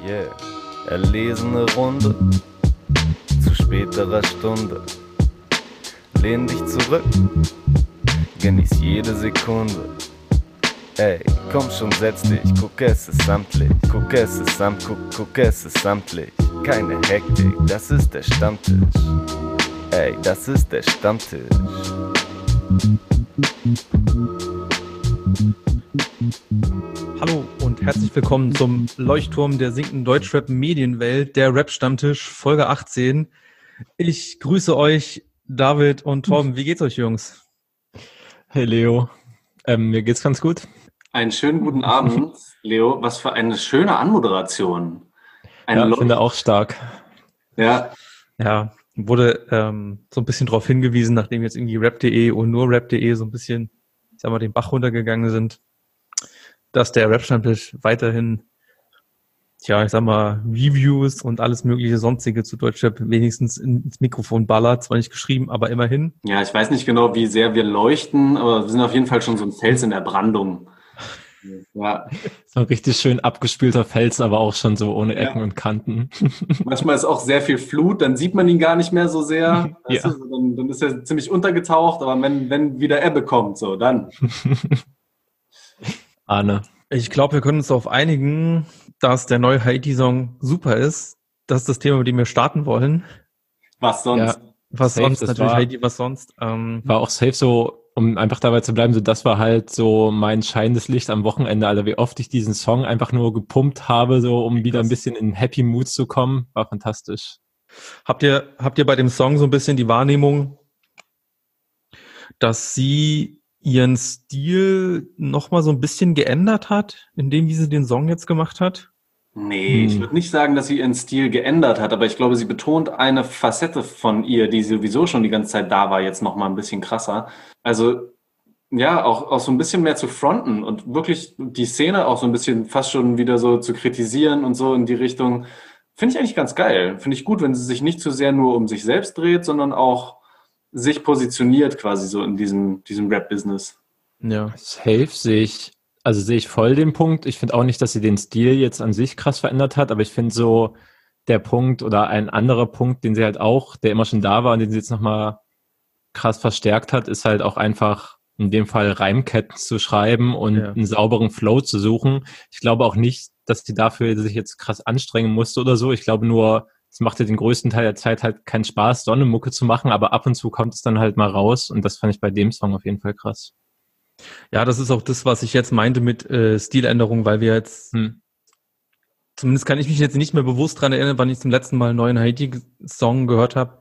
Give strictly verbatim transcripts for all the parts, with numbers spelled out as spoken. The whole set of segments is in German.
Yeah, erlesene Runde zu späterer Stunde. Lehn dich zurück, genieß jede Sekunde. Ey, komm schon, setz dich, guck, es ist samtlich. Guck, es ist samt, guck, guck, es ist samtlich. Keine Hektik, das ist der Stammtisch. Ey, das ist der Stammtisch. Hallo und herzlich willkommen zum Leuchtturm der sinkenden Deutschrap-Medienwelt, der Rap-Stammtisch, Folge achtzehn. Ich grüße euch, David und Torben. Wie geht's euch, Jungs? Hey Leo, ähm, mir geht's ganz gut. Einen schönen guten Abend, Leo. Was für eine schöne Anmoderation. Ein ja, ich Leucht- finde auch stark. Ja, Ja, wurde ähm, so ein bisschen darauf hingewiesen, nachdem jetzt irgendwie rap punkt de und nur rap punkt de so ein bisschen, ich sag mal, den Bach runtergegangen sind, dass der Rap-Stammtisch weiterhin, ja, ich sag mal, Reviews und alles mögliche Sonstige zu Deutschrap wenigstens ins Mikrofon ballert. Zwar nicht geschrieben, aber immerhin. ja, ich weiß nicht genau, wie sehr wir leuchten, aber wir sind auf jeden Fall schon so ein Fels in der Brandung. Ja, So ein richtig schön abgespülter Fels, aber auch schon so ohne Ecken Ja. und Kanten. manchmal ist auch sehr viel Flut, dann sieht man ihn gar nicht mehr so sehr. Weißt Ja. du, dann, dann ist er ziemlich untergetaucht, aber wenn, wenn wieder Ebbe kommt, so, dann. Arne. Ich glaube, wir können uns darauf einigen, dass der neue Haiti-Song super ist. Das ist das Thema, mit dem wir starten wollen. Was sonst? Ja, Was Safe, sonst? das Natürlich war- Haiti, was sonst? Ähm, War auch safe so, um einfach dabei zu bleiben, so das war halt so mein scheinendes Licht am Wochenende, Alter, wie oft ich diesen Song einfach nur gepumpt habe, so um wieder ein bisschen in Happy Mood zu kommen, war fantastisch. habt ihr, habt ihr bei dem Song so ein bisschen die Wahrnehmung, dass sie ihren Stil nochmal so ein bisschen geändert hat, in dem, wie sie den Song jetzt gemacht hat? Nee, ich Hm. würde nicht sagen, dass sie ihren Stil geändert hat, aber ich glaube, sie betont eine Facette von ihr, die sowieso schon die ganze Zeit da war, jetzt noch mal ein bisschen krasser. Also ja, auch, auch so ein bisschen mehr zu fronten und wirklich die Szene auch so ein bisschen fast schon wieder so zu kritisieren und so in die Richtung. Finde ich eigentlich ganz geil. Finde ich gut, wenn sie sich nicht zu sehr nur um sich selbst dreht, sondern auch sich positioniert quasi so in diesem, diesem Rap-Business. Ja. Safe sehe ich, also sehe ich voll den Punkt. Ich finde auch nicht, dass sie den Stil jetzt an sich krass verändert hat, aber ich finde so der Punkt oder ein anderer Punkt, den sie halt auch, der immer schon da war und den sie jetzt nochmal krass verstärkt hat, ist halt auch einfach in dem Fall Reimketten zu schreiben und Ja. einen sauberen Flow zu suchen. Ich glaube auch nicht, dass sie dafür sich jetzt krass anstrengen musste oder so. Ich glaube nur, es macht ja den größten Teil der Zeit halt keinen Spaß, Sonnemucke zu machen, aber ab und zu kommt es dann halt mal raus und das fand ich bei dem Song auf jeden Fall krass. Ja, das ist auch das, was ich jetzt meinte mit äh, Stiländerung, weil wir jetzt, Hm. zumindest kann ich mich jetzt nicht mehr bewusst dran erinnern, wann ich zum letzten Mal einen neuen Haiti-Song gehört habe,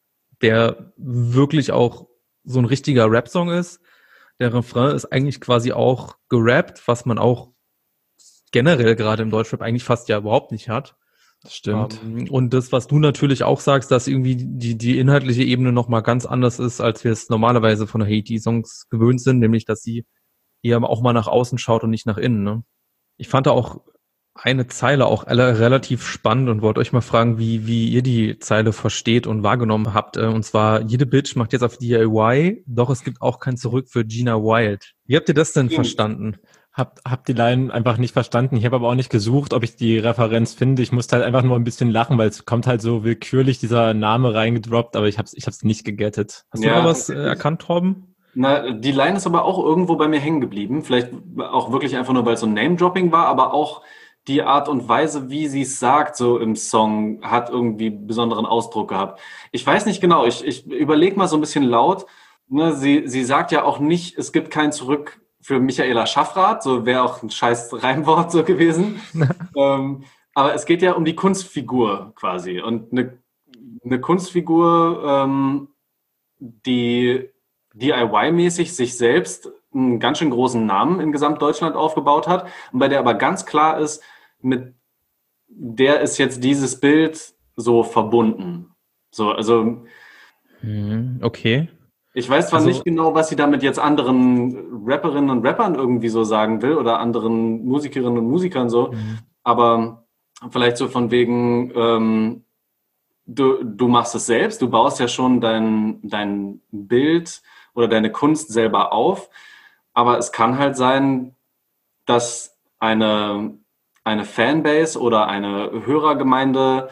der wirklich auch so ein richtiger Rap-Song ist. Der Refrain ist eigentlich quasi auch gerappt, was man auch generell gerade im Deutschrap eigentlich fast ja überhaupt nicht hat. Das stimmt. Ähm, und das, was du natürlich auch sagst, dass irgendwie die, die inhaltliche Ebene nochmal ganz anders ist, als wir es normalerweise von Haiti-Songs gewöhnt sind, nämlich, dass sie eher auch mal nach außen schaut und nicht nach innen. Ne? Ich fand da auch eine Zeile auch alle relativ spannend und wollte euch mal fragen, wie, wie ihr die Zeile versteht und wahrgenommen habt. Äh, Und zwar, jede Bitch macht jetzt auf D I Y, doch es gibt auch kein Zurück für Gina Wild. Wie habt ihr das denn Stimmt. verstanden? Hab, hab die Line einfach nicht verstanden. Ich habe aber auch nicht gesucht, ob ich die Referenz finde. Ich musste halt einfach nur ein bisschen lachen, weil es kommt halt so willkürlich dieser Name reingedroppt, aber ich hab's, ich hab's nicht gegettet. Hast Ja, du da was äh, tatsächlich. erkannt, Torben? Na, die Line ist aber auch irgendwo bei mir hängen geblieben. Vielleicht auch wirklich einfach nur, weil es so ein Name-Dropping war, aber auch die Art und Weise, wie sie es sagt, so im Song, hat irgendwie besonderen Ausdruck gehabt. Ich weiß nicht genau, ich, ich überlege mal so ein bisschen laut. Ne, sie, sie sagt ja auch nicht, es gibt kein Zurück für Michaela Schaffrath, so wäre auch ein scheiß Reimwort so gewesen. ähm, aber es geht ja um die Kunstfigur quasi. Und eine, eine Kunstfigur, ähm, die D I Y-mäßig sich selbst einen ganz schön großen Namen in Gesamtdeutschland aufgebaut hat und bei der aber ganz klar ist, mit der ist jetzt dieses Bild so verbunden. So, also Mhm, okay. ich weiß zwar Also- nicht genau, was sie damit jetzt anderen Rapperinnen und Rappern irgendwie so sagen will oder anderen Musikerinnen und Musikern so, Mhm. aber vielleicht so von wegen, ähm, du, du machst es selbst, du baust ja schon dein, dein Bild oder deine Kunst selber auf, aber es kann halt sein, dass eine eine Fanbase oder eine Hörergemeinde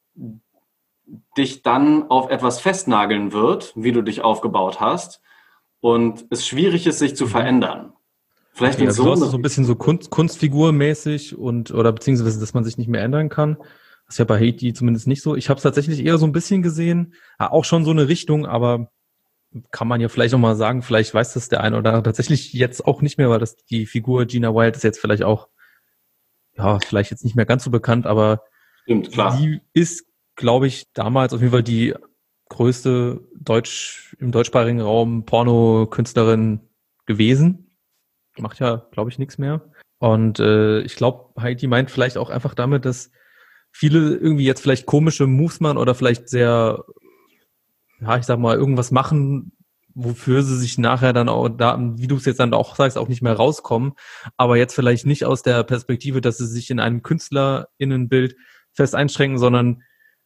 dich dann auf etwas festnageln wird, wie du dich aufgebaut hast, und es schwierig ist, sich zu verändern. Vielleicht Okay, in also so du hast eine so ein bisschen so Kunst, Kunstfigurmäßig und oder beziehungsweise, dass man sich nicht mehr ändern kann. Das ist ja bei Haiti zumindest nicht so. Ich habe es tatsächlich eher so ein bisschen gesehen, ja, auch schon so eine Richtung, aber kann man ja vielleicht noch mal sagen, vielleicht weiß das der eine oder andere tatsächlich jetzt auch nicht mehr, weil das die Figur Gina Wild ist jetzt vielleicht auch, ja, vielleicht jetzt nicht mehr ganz so bekannt, aber Stimmt, klar. die ist, glaube ich, damals auf jeden Fall die größte Deutsch im deutschsprachigen Raum Porno-Künstlerin gewesen. Macht ja, glaube ich, nichts mehr. Und äh, ich glaube, Heidi meint vielleicht auch einfach damit, dass viele irgendwie jetzt vielleicht komische Moves machen oder vielleicht sehr, ja, ich sag mal, irgendwas machen, wofür sie sich nachher dann auch, da, wie du es jetzt dann auch sagst, auch nicht mehr rauskommen. Aber jetzt vielleicht nicht aus der Perspektive, dass sie sich in einem KünstlerInnenbild fest einschränken, sondern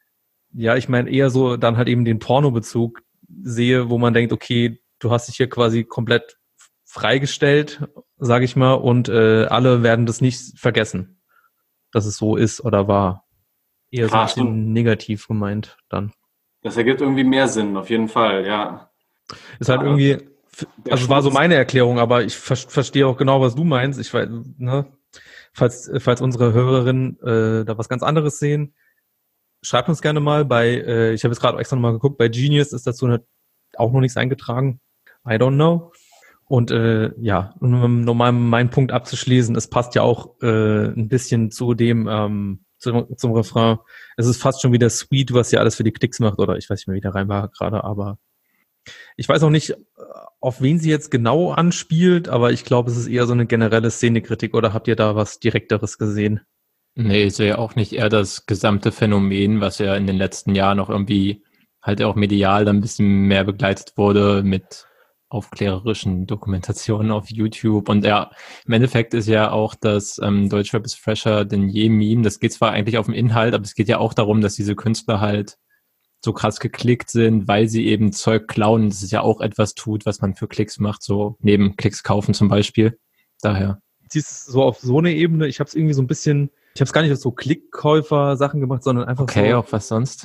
ja, ich meine eher so dann halt eben den Pornobezug sehe, wo man denkt, okay, du hast dich hier quasi komplett freigestellt, sage ich mal, und äh, alle werden das nicht vergessen, dass es so ist oder war. Eher so ein Klar, bisschen stimmt. negativ gemeint dann. Das ergibt irgendwie mehr Sinn, auf jeden Fall, ja. Ist halt Ja, irgendwie, der also war so Schmutz- meine Erklärung, aber ich ver- verstehe auch genau, was du meinst. Ich weiß, ne, falls falls unsere Hörerinnen äh, da was ganz anderes sehen, schreibt uns gerne mal. Bei, äh, ich habe jetzt gerade extra nochmal geguckt, bei Genius ist dazu ne, auch noch nichts eingetragen. I don't know. Und äh, ja, um nochmal meinen Punkt abzuschließen, es passt ja auch äh, ein bisschen zu dem, ähm, zum, zum Refrain. Es ist fast schon wieder sweet, was ja alles für die Klicks macht, oder ich weiß nicht mehr, wie der Reim war gerade, aber ich weiß auch nicht, auf wen sie jetzt genau anspielt, aber ich glaube, es ist eher so eine generelle Szenekritik, oder habt ihr da was Direkteres gesehen? Nee, ich sehe auch nicht eher das gesamte Phänomen, was ja in den letzten Jahren noch irgendwie halt auch medial dann ein bisschen mehr begleitet wurde mit aufklärerischen Dokumentationen auf YouTube. Und ja, im Endeffekt ist ja auch das ähm, Deutschrap ist fresher denn je Meme. Das geht zwar eigentlich auf den Inhalt, aber es geht ja auch darum, dass diese Künstler halt so krass geklickt sind, weil sie eben Zeug klauen. Das ist ja auch etwas tut, was man für Klicks macht, so neben Klicks kaufen zum Beispiel. Daher. Siehst so auf so eine Ebene, ich habe es irgendwie so ein bisschen, ich habe es gar nicht auf so Klickkäufer-Sachen gemacht, sondern einfach Okay, so. auch was sonst?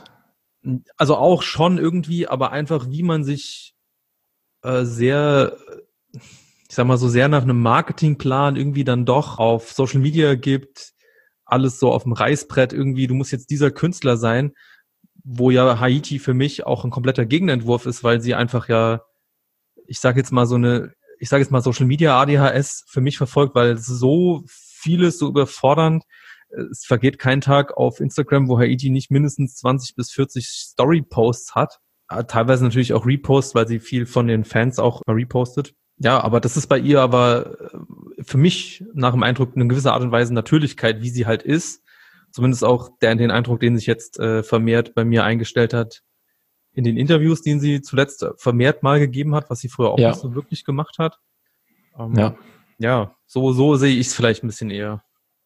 Also auch schon irgendwie, aber einfach, wie man sich äh, sehr, ich sag mal so sehr nach einem Marketingplan irgendwie dann doch auf Social Media gibt, alles so auf dem Reißbrett irgendwie, du musst jetzt dieser Künstler sein, wo ja Haiti für mich auch ein kompletter Gegenentwurf ist, weil sie einfach ja, ich sage jetzt mal so eine, ich sage jetzt mal Social Media A D H S für mich verfolgt, weil so vieles so überfordernd. Es vergeht kein Tag auf Instagram, wo Haiti nicht mindestens zwanzig bis vierzig Story-Posts hat. Teilweise natürlich auch Reposts, weil sie viel von den Fans auch repostet. Ja, aber das ist bei ihr aber für mich nach dem Eindruck eine gewisse Art und Weise Natürlichkeit, wie sie halt ist. Zumindest auch der, den Eindruck, den sich jetzt äh, vermehrt bei mir eingestellt hat in den Interviews, den sie zuletzt vermehrt mal gegeben hat, was sie früher auch Ja. nicht so wirklich gemacht hat. Ähm, Ja. Ja, so, so sehe ich es vielleicht ein bisschen eher.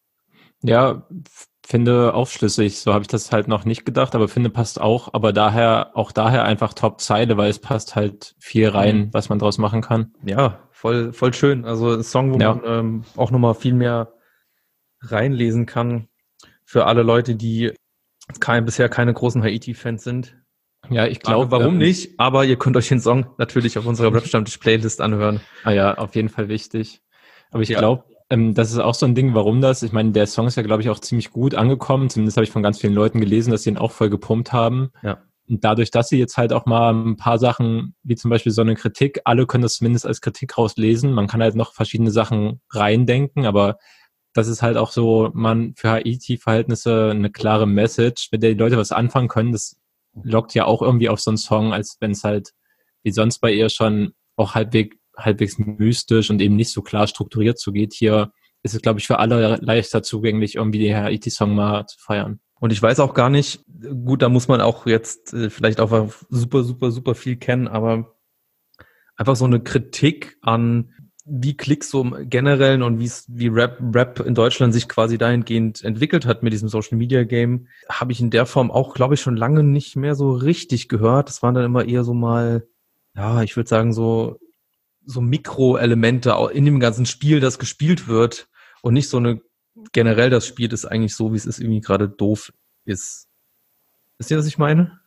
Ja, f- finde aufschlüssig. So habe ich das halt noch nicht gedacht, aber finde passt auch. Aber daher, auch daher einfach Top-Zeile, weil es passt halt viel rein, Mhm. was man draus machen kann. Ja, voll, voll schön. Also ein Song, wo Ja. man ähm, auch nochmal viel mehr reinlesen kann für alle Leute, die kein, bisher keine großen Haiti-Fans sind. Ja, ich Glaube, glaube, warum ähm, nicht? Aber ihr könnt euch den Song natürlich auf unserer Rap-Stammtisch-Playlist anhören. Ah ja, auf jeden Fall wichtig. Aber ich Ja. glaube, ähm, das ist auch so ein Ding, warum das, ich meine, der Song ist ja, glaube ich, auch ziemlich gut angekommen. Zumindest habe ich von ganz vielen Leuten gelesen, dass sie ihn auch voll gepumpt haben. Ja. Und dadurch, dass sie jetzt halt auch mal ein paar Sachen, wie zum Beispiel so eine Kritik, alle können das zumindest als Kritik rauslesen. Man kann halt noch verschiedene Sachen reindenken, aber das ist halt auch so, man für Haiti-Verhältnisse eine klare Message, mit der die Leute was anfangen können. Das lockt ja auch irgendwie auf so einen Song, als wenn es halt wie sonst bei ihr schon auch halbwegs, halbwegs mystisch und eben nicht so klar strukturiert zugeht. Hier ist es, glaube ich, für alle leichter zugänglich, irgendwie den Haiti-Song mal zu feiern. Und ich weiß auch gar nicht, gut, da muss man auch jetzt äh, vielleicht auch super, super, super viel kennen, aber einfach so eine Kritik an, wie Klicks so im Generellen und wie es, wie Rap, Rap in Deutschland sich quasi dahingehend entwickelt hat mit diesem Social Media Game, habe ich in der Form auch, glaube ich, schon lange nicht mehr so richtig gehört. Das waren dann immer eher so mal, ja, ich würde sagen, so, so Mikroelemente in dem ganzen Spiel, das gespielt wird und nicht so eine generell das Spiel ist eigentlich so, wie es ist, irgendwie gerade doof ist. Wisst ihr, was ich meine?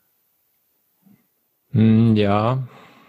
Hm, ja,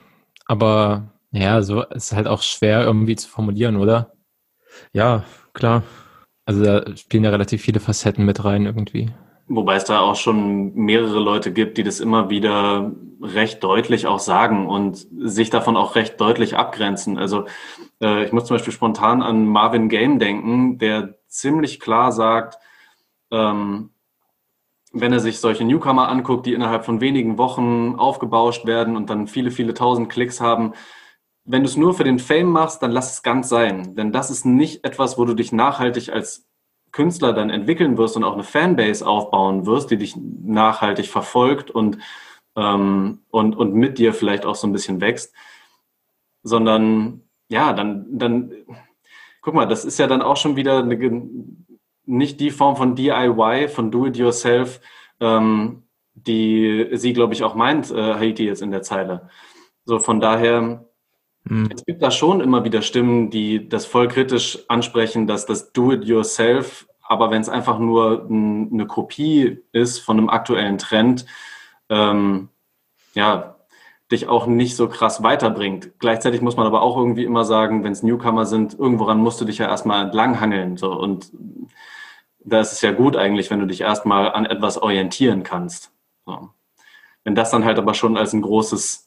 aber ja, so ist halt auch schwer irgendwie zu formulieren, oder? Ja, klar. Also da spielen ja relativ viele Facetten mit rein irgendwie. Wobei es da auch schon mehrere Leute gibt, die das immer wieder recht deutlich auch sagen und sich davon auch recht deutlich abgrenzen. Also äh, ich muss zum Beispiel spontan an Marvin Game denken, der ziemlich klar sagt, ähm, wenn er sich solche Newcomer anguckt, die innerhalb von wenigen Wochen aufgebauscht werden und dann viele, viele tausend Klicks haben, wenn du es nur für den Fame machst, dann lass es ganz sein. Denn das ist nicht etwas, wo du dich nachhaltig als Künstler dann entwickeln wirst und auch eine Fanbase aufbauen wirst, die dich nachhaltig verfolgt und, ähm, und, und mit dir vielleicht auch so ein bisschen wächst. Sondern, ja, dann, dann, guck mal, das ist ja dann auch schon wieder eine, nicht die Form von D I Y, von Do-it-yourself, ähm, die sie, glaube ich, auch meint, äh, Haiti jetzt in der Zeile. So, von daher, Hm. es gibt da schon immer wieder Stimmen, die das voll kritisch ansprechen, dass das Do-it-yourself, aber wenn es einfach nur n, eine Kopie ist von einem aktuellen Trend, ähm, ja, dich auch nicht so krass weiterbringt. Gleichzeitig muss man aber auch irgendwie immer sagen, wenn es Newcomer sind, irgendworan musst du dich ja erstmal entlanghangeln. So. Und da ist es ja gut eigentlich, wenn du dich erstmal an etwas orientieren kannst. So. Wenn das dann halt aber schon als ein großes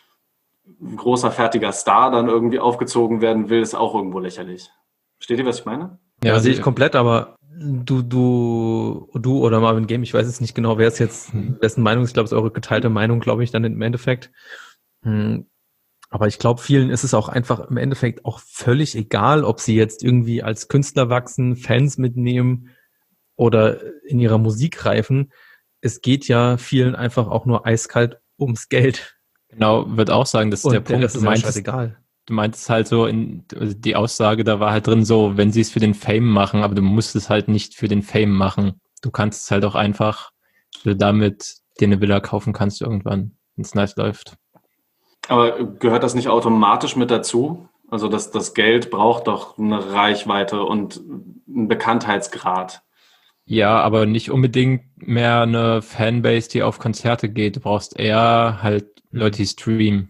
ein großer, fertiger Star dann irgendwie aufgezogen werden will, ist auch irgendwo lächerlich. Versteht ihr, was ich meine? Ja, Ja, sehe also- ich komplett, aber du, du, du oder Marvin Game, ich weiß jetzt nicht genau, wer ist jetzt, wessen Meinung ist, ich glaube, es ist eure geteilte Meinung, glaube ich, dann im Endeffekt. Hm. Aber ich glaube, vielen ist es auch einfach im Endeffekt auch völlig egal, ob sie jetzt irgendwie als Künstler wachsen, Fans mitnehmen oder in ihrer Musik reifen. Es geht ja vielen einfach auch nur eiskalt ums Geld. Genau, würde auch sagen, das ist Und der der Punkt. Rest Du ist ja meintest, scheißegal. du meintest halt so, in, also die Aussage, da war halt drin so, wenn sie es für den Fame machen, aber du musst es halt nicht für den Fame machen. Du kannst es halt auch einfach, wenn du damit dir eine Villa kaufen kannst irgendwann, wenn es nice läuft. Aber gehört das nicht automatisch mit dazu? Also das, das Geld braucht doch eine Reichweite und einen Bekanntheitsgrad. Ja, aber nicht unbedingt mehr eine Fanbase, die auf Konzerte geht. Du brauchst eher halt Leute, die streamen.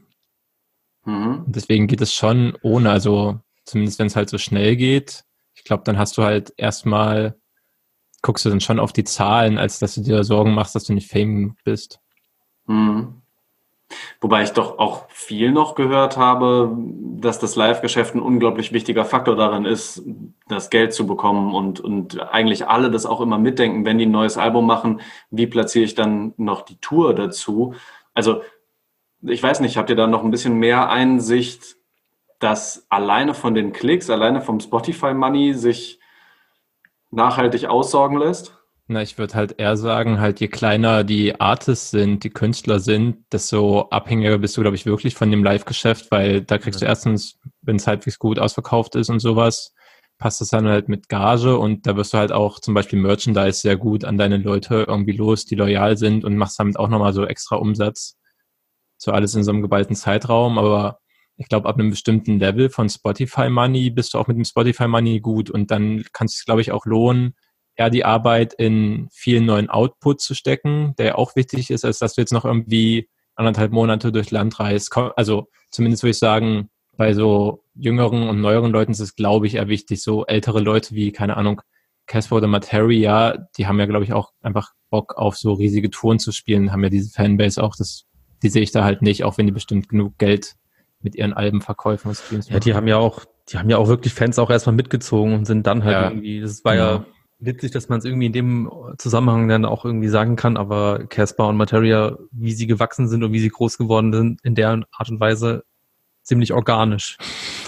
Mhm. Und deswegen geht es schon ohne, also zumindest wenn es halt so schnell geht. Ich glaube, dann hast du halt erstmal, guckst du dann schon auf die Zahlen, als dass du dir Sorgen machst, dass du nicht Fame bist. Mhm. Wobei ich doch auch viel noch gehört habe, dass das Live-Geschäft ein unglaublich wichtiger Faktor darin ist, das Geld zu bekommen und, und eigentlich alle das auch immer mitdenken, wenn die ein neues Album machen, wie platziere ich dann noch die Tour dazu? Also ich weiß nicht, habt ihr da noch ein bisschen mehr Einsicht, dass alleine von den Klicks, alleine vom Spotify-Money sich nachhaltig aussorgen lässt? Na, ich würde halt eher sagen, halt je kleiner die Artists sind, die Künstler sind, desto abhängiger bist du, glaube ich, wirklich von dem Live-Geschäft, weil da kriegst du erstens, wenn es halbwegs gut ausverkauft ist und sowas, passt das dann halt mit Gage und da wirst du halt auch zum Beispiel Merchandise sehr gut an deine Leute irgendwie los, die loyal sind und machst damit auch nochmal so extra Umsatz. So alles in so einem geballten Zeitraum, aber ich glaube, ab einem bestimmten Level von Spotify Money bist du auch mit dem Spotify Money gut und dann kann es sich, glaube ich, auch lohnen, eher die Arbeit in vielen neuen Output zu stecken, der auch wichtig ist, als dass du jetzt noch irgendwie anderthalb Monate durch Land reist. Also zumindest würde ich sagen, bei so jüngeren und neueren Leuten ist es, glaube ich, eher wichtig. So ältere Leute wie, keine Ahnung, Casper oder Materia, die haben ja, glaube ich, auch einfach Bock auf so riesige Touren zu spielen, haben ja diese Fanbase auch, das, die sehe ich da halt nicht, auch wenn die bestimmt genug Geld mit ihren Albenverkäufen und Streams Ja, die haben ja auch, die haben ja auch wirklich Fans auch erstmal mitgezogen und sind dann halt Ja, irgendwie, das war genau. ja witzig, dass man es irgendwie in dem Zusammenhang dann auch irgendwie sagen kann, aber Casper und Materia, wie sie gewachsen sind und wie sie groß geworden sind, in der Art und Weise ziemlich organisch.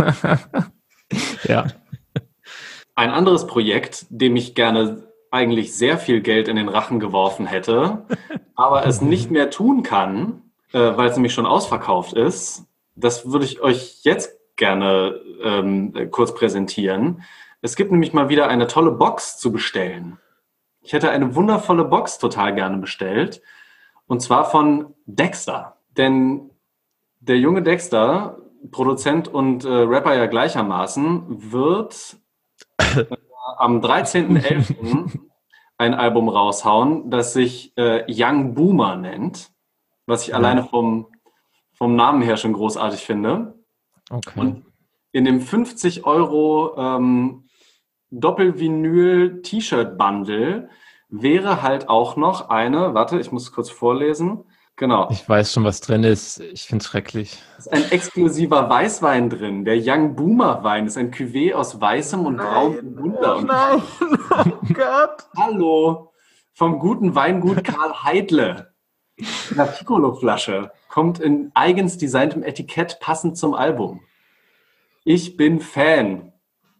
Ja. Ein anderes Projekt, dem ich gerne eigentlich sehr viel Geld in den Rachen geworfen hätte, aber es nicht mehr tun kann, äh, weil es nämlich schon ausverkauft ist, das würde ich euch jetzt gerne ähm, kurz präsentieren. Es gibt nämlich mal wieder eine tolle Box zu bestellen. Ich hätte eine wundervolle Box total gerne bestellt. Und zwar von Dexter. Denn der junge Dexter, Produzent und äh, Rapper ja gleichermaßen, wird am dreizehnten elften ein Album raushauen, das sich äh, Young Boomer nennt, was ich Ja. alleine vom, vom Namen her schon großartig finde. Okay. Und in dem fünfzig Euro ähm, Doppel-Vinyl-T-Shirt-Bundle wäre halt auch noch eine, warte, ich muss es kurz vorlesen. Genau. Ich weiß schon, was drin ist. Ich finde es schrecklich. Es ist ein exklusiver Weißwein drin. Der Young Boomer Wein ist ein Cuvée aus weißem und braunem Burgunder. Und Nein, oh Gott. hallo, vom guten Weingut Karl Heidle. In einer Piccolo-Flasche. Kommt in eigens designtem Etikett passend zum Album. Ich bin Fan.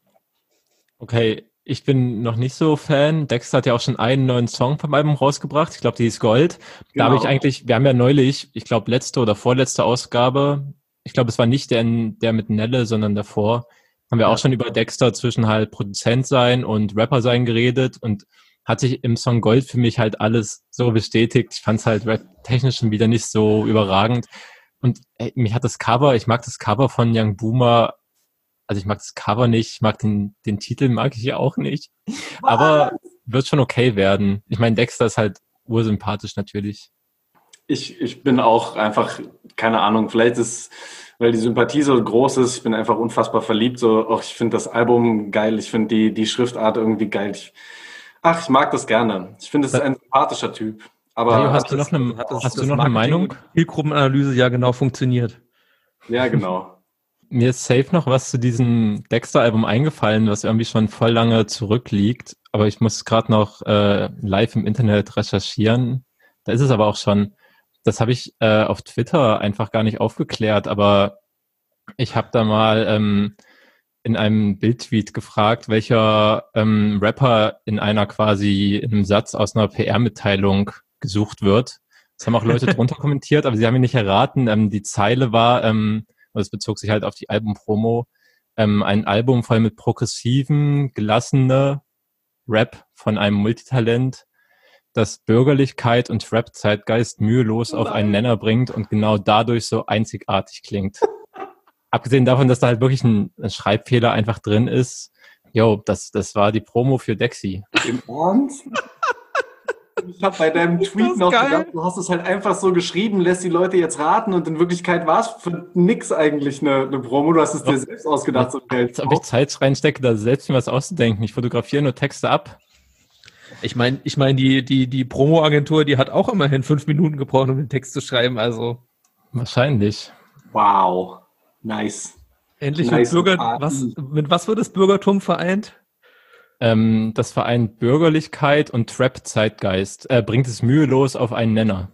Okay, ich bin noch nicht so Fan. Dexter hat ja auch schon einen neuen Song vom Album rausgebracht. Ich glaube, die ist Gold. Da habe ich Genau. eigentlich, wir haben ja neulich, ich glaube, letzte oder vorletzte Ausgabe, ich glaube, es war nicht der, der mit Nelle, sondern davor, haben wir Ja. auch schon über Dexter zwischen halt Produzent sein und Rapper sein geredet und hat sich im Song Gold für mich halt alles so bestätigt. Ich fand es halt rap-technisch schon wieder nicht so überragend. Und ey, mich hat das Cover, ich mag das Cover von Young Boomer, also ich mag das Cover nicht, ich mag den, den Titel mag ich ja auch nicht. Aber wird schon okay werden. Ich meine, Dexter ist halt ursympathisch natürlich. Ich, ich bin auch einfach, keine Ahnung, vielleicht ist, weil die Sympathie so groß ist, ich bin einfach unfassbar verliebt. So, auch ich finde das Album geil, ich finde die, die Schriftart irgendwie geil. Ich, ach, ich mag das gerne. Ich finde, es ist ein sympathischer Typ. Aber Mario, hast du noch eine, Hat das- hast du das noch eine Marketing- Meinung? Zielgruppenanalyse ja genau funktioniert. ja, genau. Mir ist safe noch was zu diesem Dexter-Album eingefallen, was irgendwie schon voll lange zurückliegt. Aber ich muss gerade noch äh, live im Internet recherchieren. Da ist es aber auch schon. Das habe ich äh, auf Twitter einfach gar nicht aufgeklärt. Aber ich habe da mal ähm, in einem Bildtweet gefragt, welcher ähm, Rapper in einer quasi in einem Satz aus einer P R-Mitteilung gesucht wird. Das haben auch Leute drunter kommentiert, aber sie haben ihn nicht erraten. Ähm, die Zeile war, ähm, und es bezog sich halt auf die Albumpromo, ähm, ein Album voll mit progressiven, gelassene Rap von einem Multitalent, das Bürgerlichkeit und Rap-Zeitgeist mühelos auf einen Nenner bringt und genau dadurch so einzigartig klingt. Abgesehen davon, dass da halt wirklich ein, ein Schreibfehler einfach drin ist. Jo, das, das war die Promo für Dexy. Im Ernst? Ich habe bei deinem Tweet das noch geil. gedacht, du hast es halt einfach so geschrieben, lässt die Leute jetzt raten und in Wirklichkeit war es für nix eigentlich eine, eine Promo. Du hast es dir selbst ausgedacht. So Als ob ich Zeit reinstecke, da selbst mir was auszudenken. Ich fotografiere nur Texte ab. Ich meine, ich meine, die, die, die Promo-Agentur, die hat auch immerhin fünf Minuten gebraucht, um den Text zu schreiben. Also Wahrscheinlich. Wow, nice. endlich Nice mit Bürger, Party. was, mit was wird das Bürgertum vereint? Ähm, das vereint Bürgerlichkeit und Trap-Zeitgeist. Äh, bringt es mühelos auf einen Nenner.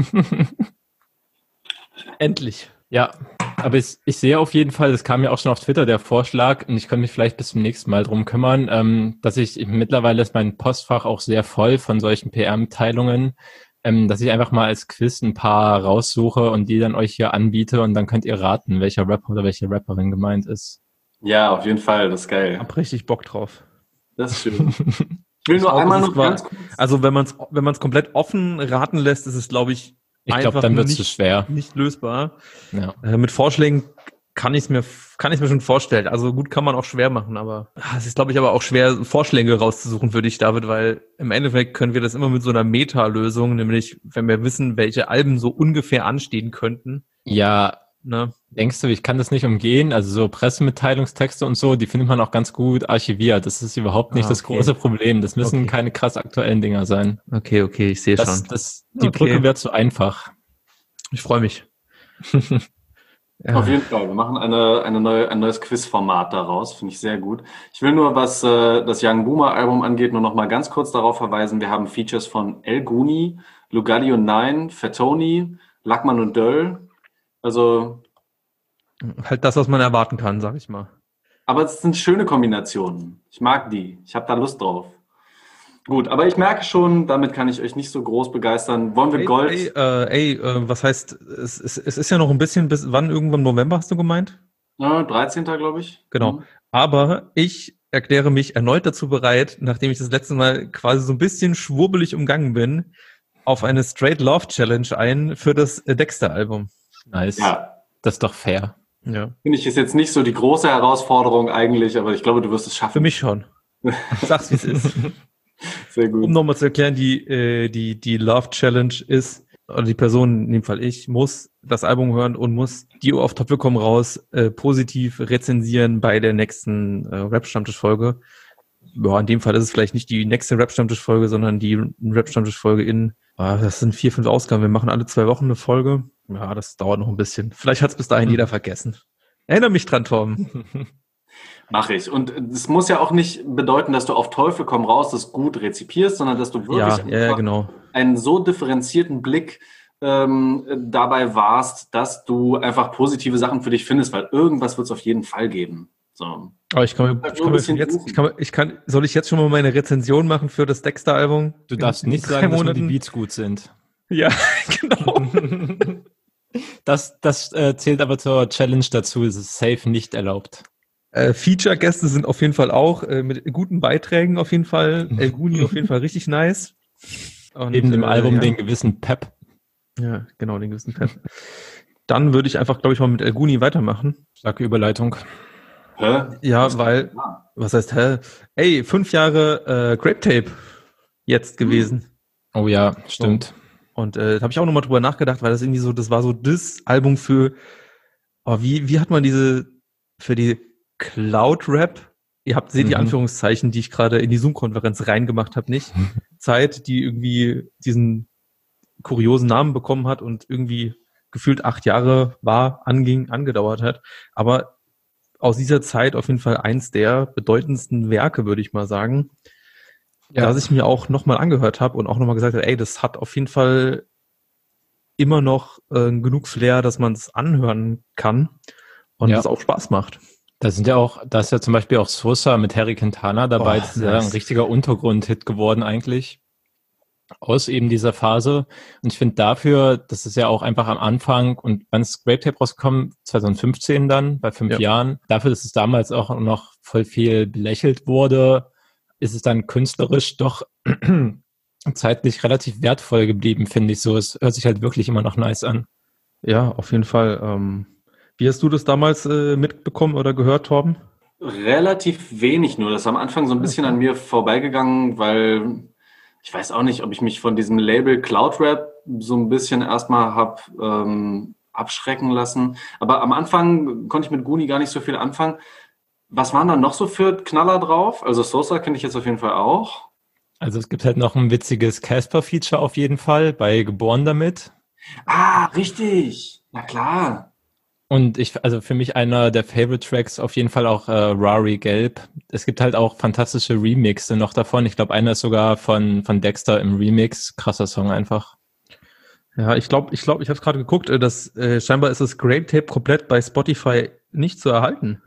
Endlich. Ja, aber ich, ich sehe auf jeden Fall, das kam ja auch schon auf Twitter der Vorschlag, und ich könnte mich vielleicht bis zum nächsten Mal drum kümmern, ähm, dass ich mittlerweile ist mein Postfach auch sehr voll von solchen P R-Mitteilungen, ähm, dass ich einfach mal als Quiz ein paar raussuche und die dann euch hier anbiete und dann könnt ihr raten, welcher Rapper oder welche Rapperin gemeint ist. Ja, auf jeden Fall, das ist geil. Hab richtig Bock drauf. Das ist schön. Ich will Ich nur glaub, einmal es noch ist wahr. ganz kurz. Also wenn man es wenn man's komplett offen raten lässt, ist es, glaube ich, Ich glaube, einfach dann wird es nicht, zu schwer. nicht lösbar. Ja. Äh, mit Vorschlägen kann ich es mir, kann ich mir schon vorstellen. Also gut kann man auch schwer machen, aber ah, es ist, glaube ich, aber auch schwer, Vorschläge rauszusuchen für dich, David, weil im Endeffekt können wir das immer mit so einer Meta-Lösung, nämlich wenn wir wissen, welche Alben so ungefähr anstehen könnten. Ja, Ne? denkst du, ich kann das nicht umgehen? Also so Pressemitteilungstexte und so, die findet man auch ganz gut archiviert. Das ist überhaupt nicht Ah, das okay. große Problem. Das müssen Okay. keine krass aktuellen Dinger sein. Okay, okay, ich sehe Das, schon. das, die Okay. Brücke wird zu einfach. Ich freue mich. Ja. Auf jeden Fall. Wir machen eine, eine neue, ein neues Quizformat daraus. Finde ich sehr gut. Ich will nur, was äh, das Young Boomer Album angeht, nur noch mal ganz kurz darauf verweisen. Wir haben Features von El Guni, Lugardio Nine, Fatoni, Lackmann und Döll. Also, Halt das, was man erwarten kann, sag ich mal. aber es sind schöne Kombinationen. Ich mag die. Ich habe da Lust drauf. Gut, aber ich merke schon, damit kann ich euch nicht so groß begeistern. Wollen wir Ey, Gold? ey, äh, ey äh, was heißt, es, es, es ist ja noch ein bisschen, bis wann irgendwann November hast du gemeint? Ja, dreizehnten glaube ich. Genau. Mhm. Aber ich erkläre mich erneut dazu bereit, nachdem ich das letzte Mal quasi so ein bisschen schwurbelig umgangen bin, auf eine Straight Love Challenge ein für das äh, Dexter-Album. Nice. Ja, Das ist doch fair. Ja. finde ich, ist jetzt nicht so die große Herausforderung eigentlich, aber ich glaube, du wirst es schaffen. Für mich schon. Sag's, wie es ist. Sehr gut. Um nochmal zu erklären, die, äh, die, die Love Challenge ist, oder die Person, in dem Fall ich, muss das Album hören und muss die auf Top Willkommen raus äh, positiv rezensieren bei der nächsten äh, Rap-Stammtisch-Folge. Ja, in dem Fall ist es vielleicht nicht die nächste Rap-Stammtisch-Folge, sondern die Rap-Stammtisch-Folge in, ah, das sind vier, fünf Ausgaben. Wir machen alle zwei Wochen eine Folge. Ja, das dauert noch ein bisschen. Vielleicht hat es bis dahin jeder vergessen. Erinnere mich dran, Torben. Mache ich. Und es muss ja auch nicht bedeuten, dass du auf Teufel komm raus das gut rezipierst, sondern dass du wirklich Ja, ja, ja, genau. einen so differenzierten Blick ähm, dabei warst, dass du einfach positive Sachen für dich findest, weil irgendwas wird es auf jeden Fall geben. So. Aber ich kann, mir, ich, kann mir schon jetzt, ich, kann, mir- ich kann, soll ich jetzt schon mal meine Rezension machen für das Dexter-Album? Du darfst In- in nicht drei sagen, dass nur Monaten? die Beats gut sind. Ja, genau. Das, das äh, zählt aber zur Challenge dazu. Es ist safe nicht erlaubt. Äh, Feature-Gäste sind auf jeden Fall auch, äh, mit guten Beiträgen auf jeden Fall. El Guni auf jeden Fall richtig nice. Und, Neben dem äh, Album ja. den gewissen Pep. Ja, genau, den gewissen Pep. Dann würde ich einfach, glaube ich, mal mit El Guni weitermachen. Starke Überleitung. Hä? Ja, weil, was heißt, hä? Ey, fünf Jahre äh, Grape Tape jetzt gewesen. Oh ja, stimmt. Und äh, da habe ich auch nochmal drüber nachgedacht, weil das irgendwie so, das war so das Album für, oh, wie, wie hat man diese, für die Cloud-Rap, ihr habt, seht die Mhm. Anführungszeichen, die ich gerade in die Zoom-Konferenz reingemacht habe, nicht? Zeit, die irgendwie diesen kuriosen Namen bekommen hat und irgendwie gefühlt acht Jahre war, anging, angedauert hat. Aber aus dieser Zeit auf jeden Fall eins der bedeutendsten Werke, würde ich mal sagen. Ja. Dass ich mir auch nochmal angehört habe und auch nochmal gesagt habe, ey, das hat auf jeden Fall immer noch äh, genug Flair, dass man es anhören kann und Ja. es auch Spaß macht. Da sind ja auch, da ist ja zum Beispiel auch Sosa mit Harry Quintana dabei. Oh, das ist ja nice. ein richtiger Untergrund-Hit geworden eigentlich. Aus eben dieser Phase. Und ich finde dafür, das ist ja auch einfach am Anfang und wann ist Grape Tape rausgekommen? zwanzig fünfzehn dann, bei fünf Ja. Jahren. Dafür, dass es damals auch noch voll viel belächelt wurde, ist es dann künstlerisch doch zeitlich relativ wertvoll geblieben, finde ich so. Es hört sich halt wirklich immer noch nice an. Ja, auf jeden Fall. Ähm, wie hast du das damals äh, mitbekommen oder gehört, Torben? Relativ wenig nur. Das ist am Anfang so ein bisschen an mir vorbeigegangen, weil ich weiß auch nicht, ob ich mich von diesem Label Cloud Rap so ein bisschen erstmal hab ähm, abschrecken lassen. Aber am Anfang konnte ich mit Guni gar nicht so viel anfangen. Was waren da noch so für Knaller drauf? Also Sosa kenne ich jetzt auf jeden Fall auch. Also es gibt halt noch ein witziges Casper-Feature auf jeden Fall bei Geboren damit. Ah, richtig. Na klar. Und ich, also für mich einer der Favorite Tracks auf jeden Fall auch äh, Rari Gelb. Es gibt halt auch fantastische Remixe noch davon. Ich glaube, einer ist sogar von, von Dexter im Remix. Krasser Song einfach. Ja, ich glaube, ich glaube, ich habe es gerade geguckt, äh, dass äh, scheinbar ist das Grape Tape komplett bei Spotify nicht zu erhalten.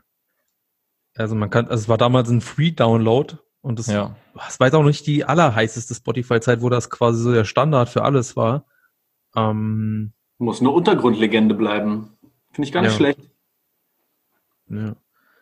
Also man kann, also es war damals ein Free-Download und das, Ja. es war jetzt auch nicht die allerheißeste Spotify-Zeit, wo das quasi so der Standard für alles war. Ähm, Muss eine Untergrundlegende bleiben. Finde ich gar nicht Ja. schlecht. ja.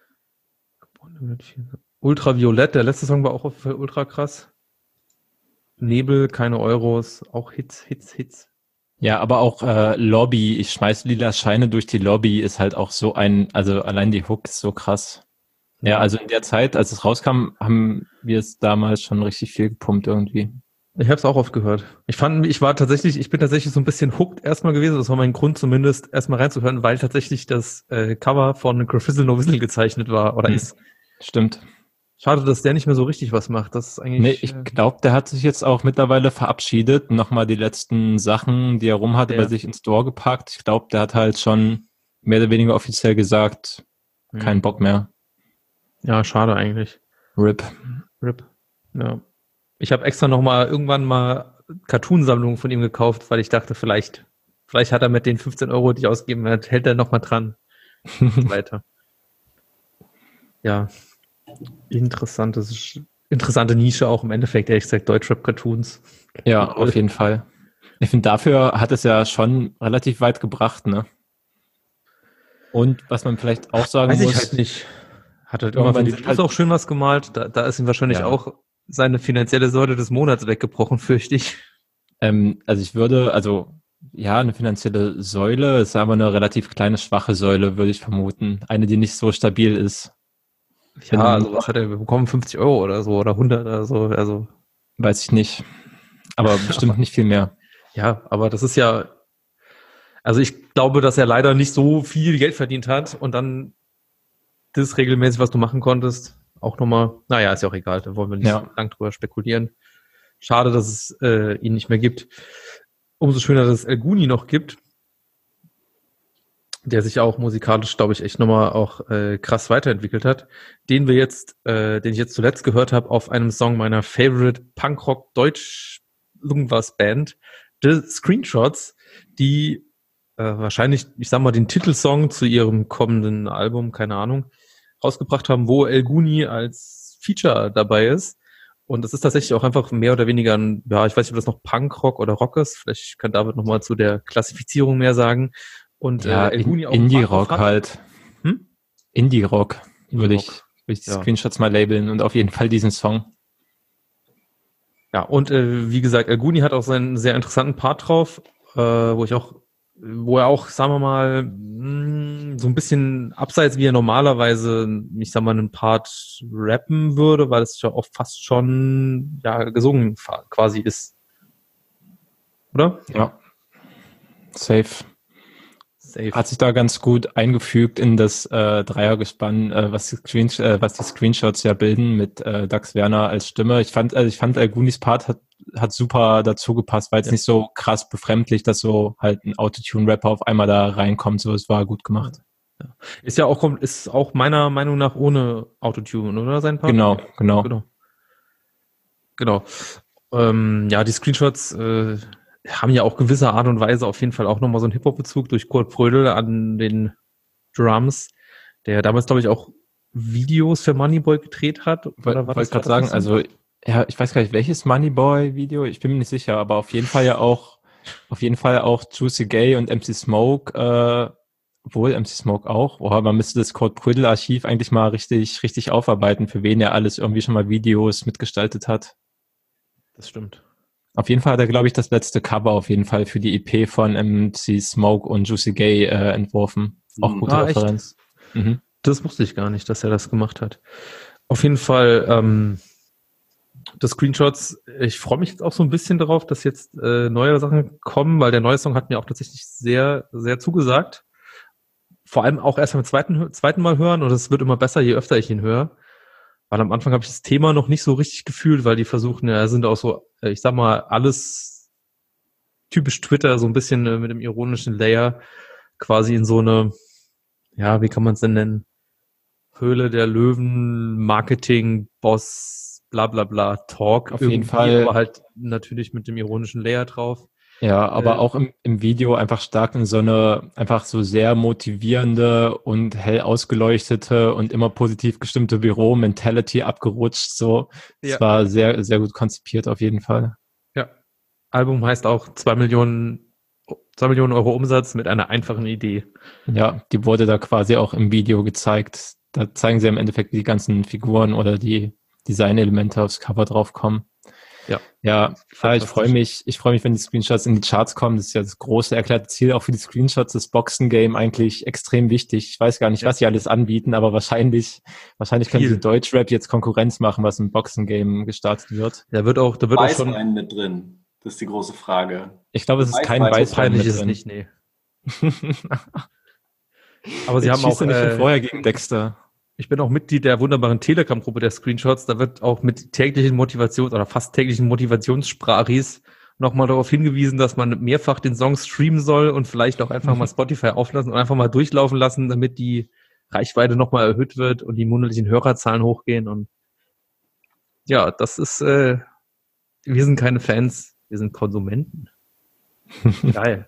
Ultraviolett, der letzte Song war auch auf ultra krass. Nebel, keine Euros, auch Hits, Hits, Hits. Ja, aber auch äh, Lobby, ich schmeiß lila Scheine durch die Lobby, ist halt auch so ein, also allein die Hook ist so krass. Ja, also in der Zeit, als es rauskam, haben wir es damals schon richtig viel gepumpt irgendwie. Ich habe es auch oft gehört. Ich fand, ich war tatsächlich, ich bin tatsächlich so ein bisschen hooked erstmal gewesen. Das war mein Grund zumindest, erstmal reinzuhören, weil tatsächlich das äh, Cover von Grafizzle No Whistle gezeichnet war oder Hm. ist. Stimmt. Schade, dass der nicht mehr so richtig was macht. Das ist eigentlich. Nee, ich äh, glaube, der hat sich jetzt auch mittlerweile verabschiedet, nochmal die letzten Sachen, die er rum hatte, Ja. bei sich ins Store gepackt. Ich glaube, der hat halt schon mehr oder weniger offiziell gesagt, hm. kein Bock mehr. Ja, schade eigentlich. R I P. Rip. Ja. Ich habe extra noch mal irgendwann mal Cartoon-Sammlungen von ihm gekauft, weil ich dachte, vielleicht, vielleicht hat er mit den fünfzehn Euro, die ich ausgegeben hat, hält er noch mal dran. Weiter. Ja. Interessantes, interessante Nische auch im Endeffekt, ehrlich gesagt, Deutschrap-Cartoons. Ja, auf jeden Fall. Ich finde, dafür hat es ja schon relativ weit gebracht, ne? Und was man vielleicht auch sagen Weiß muss, ich halt nicht. Hat halt Irgendwann immer für die sind Videos halt- auch schön was gemalt. Da, da ist ihm wahrscheinlich Ja. auch seine finanzielle Säule des Monats weggebrochen, fürchte ich. ähm, also ich würde, also ja, eine finanzielle Säule ist aber eine relativ kleine, schwache Säule, würde ich vermuten. Eine, die nicht so stabil ist. Ja, also was hat er bekommen? fünfzig Euro oder so oder hundert oder so. Also Weiß ich nicht. Aber bestimmt nicht viel mehr. ja, aber das ist ja, also ich glaube, dass er leider nicht so viel Geld verdient hat und dann das regelmäßig, was du machen konntest, auch nochmal, naja, ist ja auch egal, da wollen wir nicht Ja. lang drüber spekulieren. Schade, dass es äh, ihn nicht mehr gibt. Umso schöner, dass es El Guni noch gibt, der sich auch musikalisch, glaube ich, echt nochmal auch äh, krass weiterentwickelt hat, den wir jetzt, äh, den ich jetzt zuletzt gehört habe auf einem Song meiner Favorite Punkrock Deutsch irgendwas Band, The Screenshots, die äh, wahrscheinlich, ich sag mal, den Titelsong zu ihrem kommenden Album, keine Ahnung, rausgebracht haben, wo El Guni als Feature dabei ist. Und das ist tatsächlich auch einfach mehr oder weniger ein, ja, ich weiß nicht, ob das noch Punkrock oder Rock ist. Vielleicht kann David nochmal zu der Klassifizierung mehr sagen. Und Ja, äh, El Guni auch Indie-Rock halt. Hm? Indie-Rock würde ich, Indie-Rock. würde ich die Ja. Screenshots mal labeln und auf jeden Fall diesen Song. Ja, und äh, wie gesagt, El Guni hat auch seinen sehr interessanten Part drauf, äh, wo ich auch, wo er auch, sagen wir mal, mh, so ein bisschen abseits, wie er normalerweise, ich sag mal, einen Part rappen würde, weil es ja auch fast schon ja gesungen fa- quasi ist. Oder? Ja. Safe. Safe. Hat sich da ganz gut eingefügt in das äh, Dreiergespann, äh, was, die Screen, äh, was die Screenshots ja bilden mit äh, Dax Werner als Stimme. Ich fand, also ich fand, El Gunis Part hat, hat super dazu gepasst, weil es Ja. nicht so krass befremdlich, dass so halt ein Autotune-Rapper auf einmal da reinkommt. So, es war gut gemacht. Ist ja auch, ist auch meiner Meinung nach ohne Autotune, oder? Sein Part? Genau, genau. Genau. Genau. Ähm, ja, die Screenshots äh, haben ja auch gewisser Art und Weise auf jeden Fall auch nochmal so einen Hip-Hop-Bezug durch Kurt Brödel an den Drums, der damals, glaube ich, auch Videos für Moneyboy gedreht hat. Ich wollte war das- gerade war das sagen, so? also ja, ich weiß gar nicht, welches Moneyboy-Video, ich bin mir nicht sicher, aber auf jeden Fall ja auch, auf jeden Fall auch Juicy Gay und M C Smoke, äh, wohl M C Smoke auch. Oh, man müsste das Kurt Brödel-Archiv eigentlich mal richtig, richtig aufarbeiten, für wen er alles irgendwie schon mal Videos mitgestaltet hat. Das stimmt. Auf jeden Fall hat er, glaube ich, das letzte Cover auf jeden Fall für die E P von M C Smoke und Juicy Gay äh, entworfen. Auch Mhm. gute Ah, echt? Referenz. Mhm. Das wusste ich gar nicht, dass er das gemacht hat. Auf jeden Fall, ähm, das Screenshots, ich freue mich jetzt auch so ein bisschen darauf, dass jetzt äh, neue Sachen kommen, weil der neue Song hat mir auch tatsächlich sehr, sehr zugesagt. Vor allem auch erst beim zweiten, zweiten Mal hören und es wird immer besser, je öfter ich ihn höre. Weil am Anfang habe ich das Thema noch nicht so richtig gefühlt, weil die versuchen, ja, sind auch so, äh, ich sag mal, alles typisch Twitter, so ein bisschen äh, mit dem ironischen Layer quasi in so eine, ja, wie kann man es denn nennen? Höhle der Löwen, Marketing, Boss, bla bla bla, Talk. Auf jeden irgendwie, Fall. Aber halt natürlich mit dem ironischen Layer drauf. Ja, aber Äh, auch im, im Video einfach stark in so eine einfach so sehr motivierende und hell ausgeleuchtete und immer positiv gestimmte Büro-Mentality abgerutscht. So, es Ja. war sehr, sehr gut konzipiert auf jeden Fall. Ja. Album heißt auch zwei Millionen, zwei Millionen Euro Umsatz mit einer einfachen Idee. Ja, die wurde da quasi auch im Video gezeigt. Da zeigen sie im Endeffekt, wie die ganzen Figuren oder die Designelemente aufs Cover draufkommen. Ja. Ja, ich Fantastisch. freue mich, ich freue mich, wenn die Screenshots in die Charts kommen. Das ist ja das große erklärte Ziel auch für die Screenshots, das Boxen-Game eigentlich extrem wichtig. Ich weiß gar nicht, Ja. was sie alles anbieten, aber wahrscheinlich, wahrscheinlich können Viel. sie Deutschrap jetzt Konkurrenz machen, was im Boxen-Game gestartet wird. Da wird auch, da wird auch schon, Weißwein mit drin. Das ist die große Frage. Ich glaube, es ist kein Weißwein, so Weißwein peinlich mit ist es drin. nicht, nee. Aber sie Jetzt haben auch, schießt er nicht schon äh, vorher gegen Dexter. ich bin auch Mitglied der wunderbaren Telegram-Gruppe der Screenshots. Da wird auch mit täglichen Motivations- oder fast täglichen Motivationssprachis nochmal darauf hingewiesen, dass man mehrfach den Song streamen soll und vielleicht auch einfach mal Spotify auflassen und einfach mal durchlaufen lassen, damit die Reichweite nochmal erhöht wird und die monatlichen Hörerzahlen hochgehen. Und ja, das ist, äh, wir sind keine Fans, wir sind Konsumenten. Geil.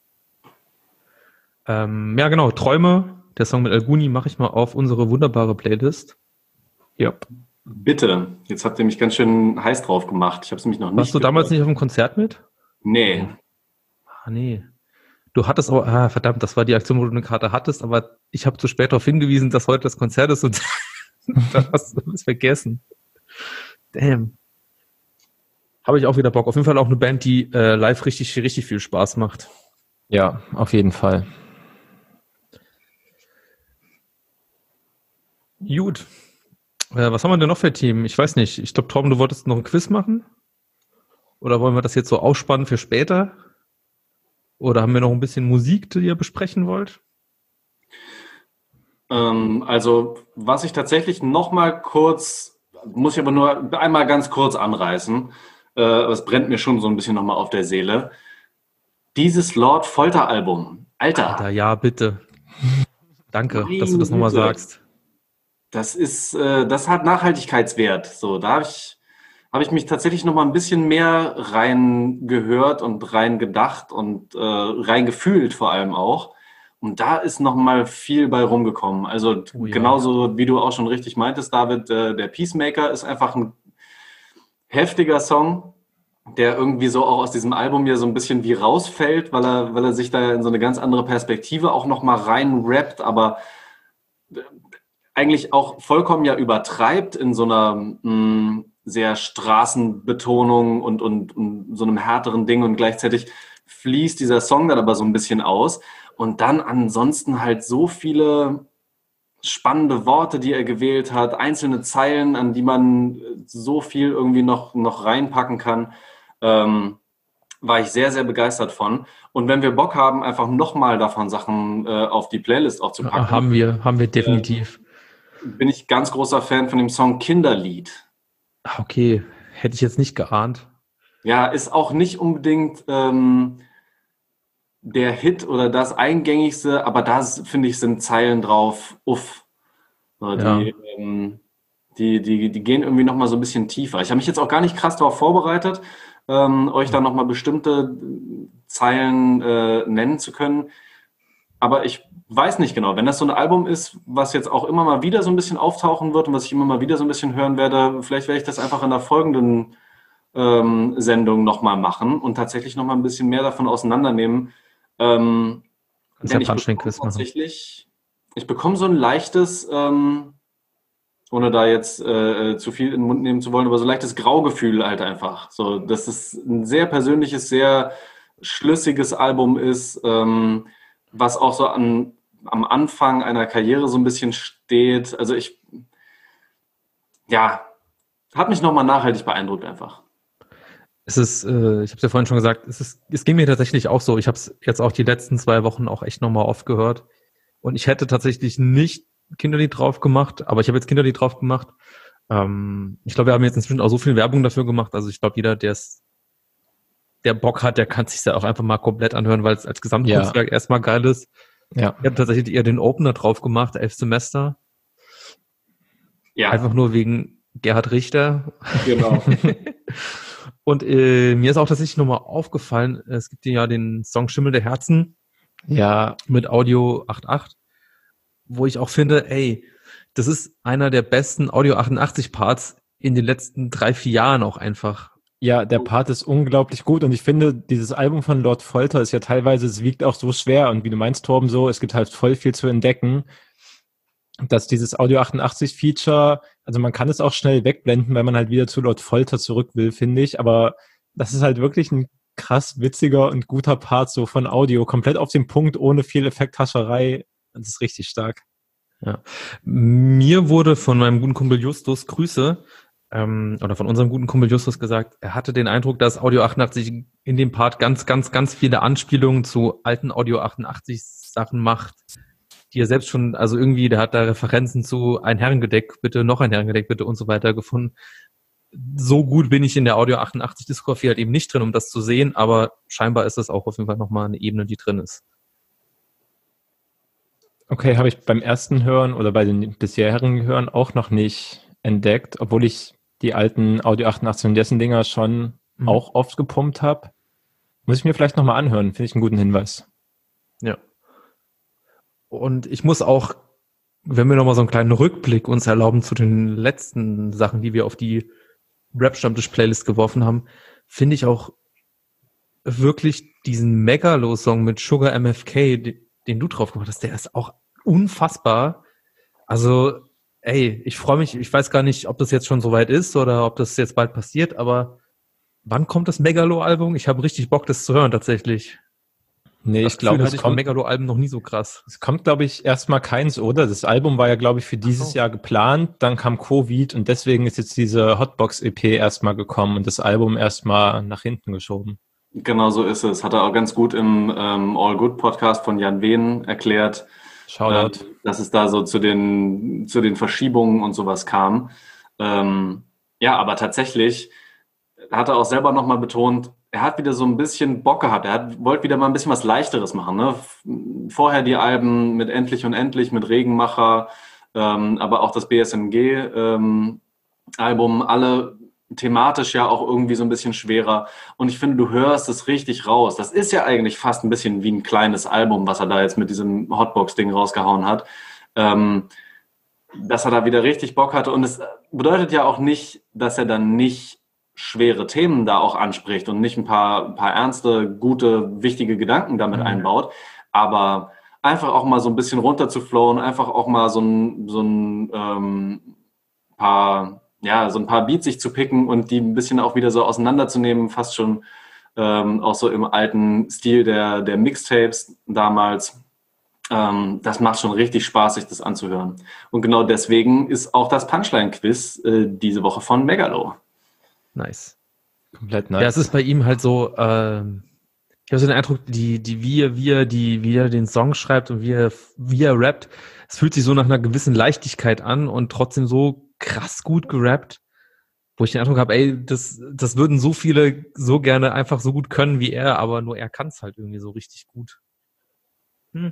ähm, ja, genau, Träume. Der Song mit El Guni mache ich mal auf unsere wunderbare Playlist. Ja. Bitte. Jetzt habt ihr mich ganz schön heiß drauf gemacht. Ich habe es nämlich noch nicht. Warst du damals gehört. nicht auf dem Konzert mit? Nee. Ah, nee. Du hattest auch, ah, verdammt, das war die Aktion, wo du eine Karte hattest, aber ich habe zu spät darauf hingewiesen, dass heute das Konzert ist und dann hast du es vergessen. Damn. Habe ich auch wieder Bock. Auf jeden Fall auch eine Band, die äh, live richtig, richtig viel Spaß macht. Ja, auf jeden Fall. Gut. Äh, was haben wir denn noch für Themen? Ich weiß nicht. Ich glaube, Torben, du wolltest noch ein Quiz machen? Oder wollen wir das jetzt so ausspannen für später? Oder haben wir noch ein bisschen Musik, die ihr besprechen wollt? Ähm, also, was ich tatsächlich noch mal kurz, muss ich aber nur einmal ganz kurz anreißen, äh, aber es brennt mir schon so ein bisschen noch mal auf der Seele. Dieses Lord Folter-Album, Alter, Alter, ja, bitte. Danke, Meine dass du das nochmal Güte. sagst. das ist, äh, das hat Nachhaltigkeitswert. So, da habe ich, habe ich mich tatsächlich noch mal ein bisschen mehr rein gehört und rein gedacht und äh, rein gefühlt vor allem auch. Und da ist noch mal viel bei rumgekommen. Also Oh ja. genauso wie du auch schon richtig meintest, David, äh, der Peacemaker ist einfach ein heftiger Song, der irgendwie so auch aus diesem Album hier so ein bisschen wie rausfällt, weil er, weil er sich da in so eine ganz andere Perspektive auch noch mal rein rappt, aber äh, eigentlich auch vollkommen ja übertreibt in so einer mh, sehr Straßenbetonung und, und, und so einem härteren Ding und gleichzeitig fließt dieser Song dann aber so ein bisschen aus und dann ansonsten halt so viele spannende Worte, die er gewählt hat, einzelne Zeilen, an die man so viel irgendwie noch, noch reinpacken kann, ähm, war ich sehr, sehr begeistert von. Und wenn wir Bock haben, einfach nochmal davon Sachen äh, auf die Playlist auch zu Ja, packen, haben wir, haben wir definitiv. bin ich ganz großer Fan von dem Song Kinderlied. Ah, okay, hätte ich jetzt nicht geahnt. Ja, ist auch nicht unbedingt ähm, der Hit oder das Eingängigste, aber da s- finde ich, sind Zeilen drauf, uff. So, die, ähm, die, die, die gehen irgendwie nochmal so ein bisschen tiefer. Ich habe mich jetzt auch gar nicht krass darauf vorbereitet, ähm, euch da nochmal bestimmte äh, Zeilen äh, nennen zu können. Aber ich weiß nicht genau, wenn das so ein Album ist, was jetzt auch immer mal wieder so ein bisschen auftauchen wird und was ich immer mal wieder so ein bisschen hören werde, vielleicht werde ich das einfach in der folgenden ähm, Sendung nochmal machen und tatsächlich nochmal ein bisschen mehr davon auseinandernehmen. Ähm, Kannst denn ja ich Punchline-Quiz bekomme machen. tatsächlich, ich bekomme so ein leichtes, ähm, ohne da jetzt äh, zu viel in den Mund nehmen zu wollen, aber so leichtes Graugefühl halt einfach. So, dass es ein sehr persönliches, sehr schlüssiges Album ist, ähm, was auch so an, am Anfang einer Karriere so ein bisschen steht. Also ich, ja, hat mich nochmal nachhaltig beeindruckt einfach. Es ist, äh, ich habe es ja vorhin schon gesagt, es ist, es ging mir tatsächlich auch so. Ich habe es jetzt auch die letzten zwei Wochen auch echt nochmal oft gehört. Und ich hätte tatsächlich nicht Kinderlied drauf gemacht, aber ich habe jetzt Kinderlied drauf gemacht. Ähm, ich glaube, wir haben jetzt inzwischen auch so viel Werbung dafür gemacht. Also ich glaube, jeder, der es, der Bock hat, der kann sich ja auch einfach mal komplett anhören, weil es als Gesamtkunstwerk erstmal geil ist. Ja. Ich habe tatsächlich eher den Opener drauf gemacht, elf Semester. Ja, Einfach nur wegen Gerhard Richter. genau. Und äh, mir ist auch tatsächlich nochmal aufgefallen, es gibt ja den Song Schimmel der Herzen Ja, mit Audio achtundachtzig, wo ich auch finde, ey, das ist einer der besten Audio achtundachtzig Parts in den letzten drei, vier Jahren auch einfach. ja, der Part ist unglaublich gut und ich finde, dieses Album von Lord Folter ist ja teilweise, es wiegt auch so schwer und wie du meinst, Torben, so, es gibt halt voll viel zu entdecken, dass dieses Audio achtundachtzig Feature, also man kann es auch schnell wegblenden, weil man halt wieder zu Lord Folter zurück will, finde ich, aber das ist halt wirklich ein krass witziger und guter Part so von Audio, komplett auf den Punkt, ohne viel Effekthascherei, das ist richtig stark. Mir wurde von meinem guten Kumpel Justus Grüße, ähm, oder von unserem guten Kumpel Justus gesagt, er hatte den Eindruck, dass Audio achtundachtzig in dem Part ganz, ganz, ganz viele Anspielungen zu alten Audio achtundachtzig Sachen macht, die er selbst schon, also irgendwie, der hat da Referenzen zu ein Herrengedeck, bitte, noch ein Herrengedeck, bitte und so weiter gefunden. So gut bin ich in der Audio achtundachtzig Diskografie halt eben nicht drin, um das zu sehen, aber scheinbar ist das auch auf jeden Fall nochmal eine Ebene, die drin ist. Okay, habe ich beim ersten Hören oder bei den bisherigen Hören auch noch nicht entdeckt, obwohl ich die alten Audio achtundachtzig und dessen Dinger schon Mhm. auch oft gepumpt habe. Muss ich mir vielleicht nochmal anhören, finde ich einen guten Hinweis. Ja. Und ich muss auch, wenn wir nochmal so einen kleinen Rückblick uns erlauben zu den letzten Sachen, die wir auf die Rap-Stammtisch-Playlist geworfen haben, finde ich auch wirklich diesen Megalo-Song mit Sugar M F K, den, den du drauf gemacht hast, der ist auch unfassbar. Also, ey, ich freue mich, ich weiß gar nicht, ob das jetzt schon soweit ist oder ob das jetzt bald passiert, aber wann kommt das Megalo-Album? Ich habe richtig Bock, das zu hören, tatsächlich. Nee, Das ich glaube, Gefühl es hatte ich von kommt, Megalo-Alben noch nie so krass. es kommt, glaube ich, erstmal keins, oder? Das Album war ja, glaube ich, für dieses so. Jahr geplant, dann kam Covid und deswegen ist jetzt diese Hotbox-E P erstmal gekommen und das Album erstmal nach hinten geschoben. Genau so ist es. Hat er auch ganz gut im ähm, All Good Podcast von Jan Wehn erklärt, Shoutout. ähm, dass es da so zu den, zu den Verschiebungen und sowas kam. Ähm, ja, aber tatsächlich hat er auch selber nochmal betont, er hat wieder so ein bisschen Bock gehabt. Er hat, wollte wieder mal ein bisschen was Leichteres machen. Ne? Vorher die Alben mit Endlich und Endlich, mit Regenmacher, ähm, aber auch das B S M G-Album, ähm, alle thematisch ja auch irgendwie so ein bisschen schwerer. Und ich finde, du hörst es richtig raus. Das ist ja eigentlich fast ein bisschen wie ein kleines Album, was er da jetzt mit diesem Hotbox-Ding rausgehauen hat. Ähm, dass er da wieder richtig Bock hatte. Und es bedeutet ja auch nicht, dass er dann nicht schwere Themen da auch anspricht und nicht ein paar, ein paar ernste, gute, wichtige Gedanken damit Mhm. einbaut. Aber einfach auch mal so ein bisschen runter zu flowen, einfach auch mal so ein, so ein ähm, paar, ja, so ein paar Beats sich zu picken und die ein bisschen auch wieder so auseinanderzunehmen, fast schon ähm, auch so im alten Stil der, der Mixtapes damals. Ähm, das macht schon richtig Spaß, sich das anzuhören. Und genau deswegen ist auch das Punchline-Quiz äh, diese Woche von Megalo. Nice. Komplett Ja, nice. es ist bei ihm halt so, ähm, ich habe so den Eindruck, die, die, wie er, wie er, die, wie er den Song schreibt und wie er, wie er rappt, es fühlt sich so nach einer gewissen Leichtigkeit an und trotzdem so krass gut gerappt, wo ich den Eindruck habe, ey, das, das würden so viele so gerne einfach so gut können wie er, aber nur er kann es halt irgendwie so richtig gut. Hm.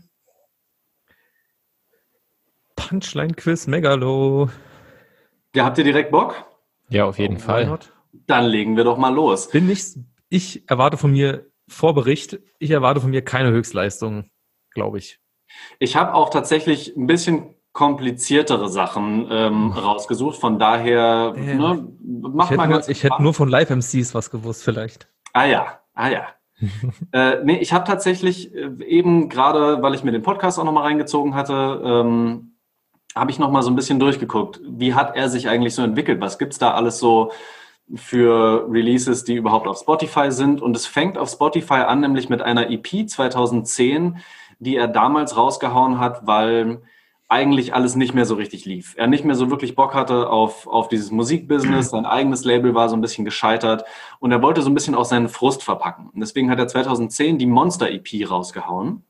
Punchline-Quiz, Megalo. Ja, habt ihr direkt Bock? Ja, auf jeden Oh, why Fall. not? Dann legen wir doch mal los. Bin nicht, ich erwarte von mir Vorbericht, ich erwarte von mir keine Höchstleistung, glaube ich. Ich habe auch tatsächlich ein bisschen kompliziertere Sachen ähm, rausgesucht, von daher Äh, ne, Ich mach hätte, mal nur, ganz ich hätte entspannt. nur von Live-M Cs was gewusst vielleicht. Ah ja, ah ja. äh, nee, ich habe tatsächlich äh, eben gerade, weil ich mir den Podcast auch nochmal reingezogen hatte, ähm, habe ich nochmal so ein bisschen durchgeguckt. Wie hat er sich eigentlich so entwickelt? Was gibt's da alles so für Releases, die überhaupt auf Spotify sind? Und es fängt auf Spotify an, nämlich mit einer E P zweitausendzehn, die er damals rausgehauen hat, weil eigentlich alles nicht mehr so richtig lief. Er nicht mehr so wirklich Bock hatte auf, auf dieses Musikbusiness, sein eigenes Label war so ein bisschen gescheitert und er wollte so ein bisschen auch seinen Frust verpacken. Und deswegen hat er zweitausendzehn die Monster-E P rausgehauen.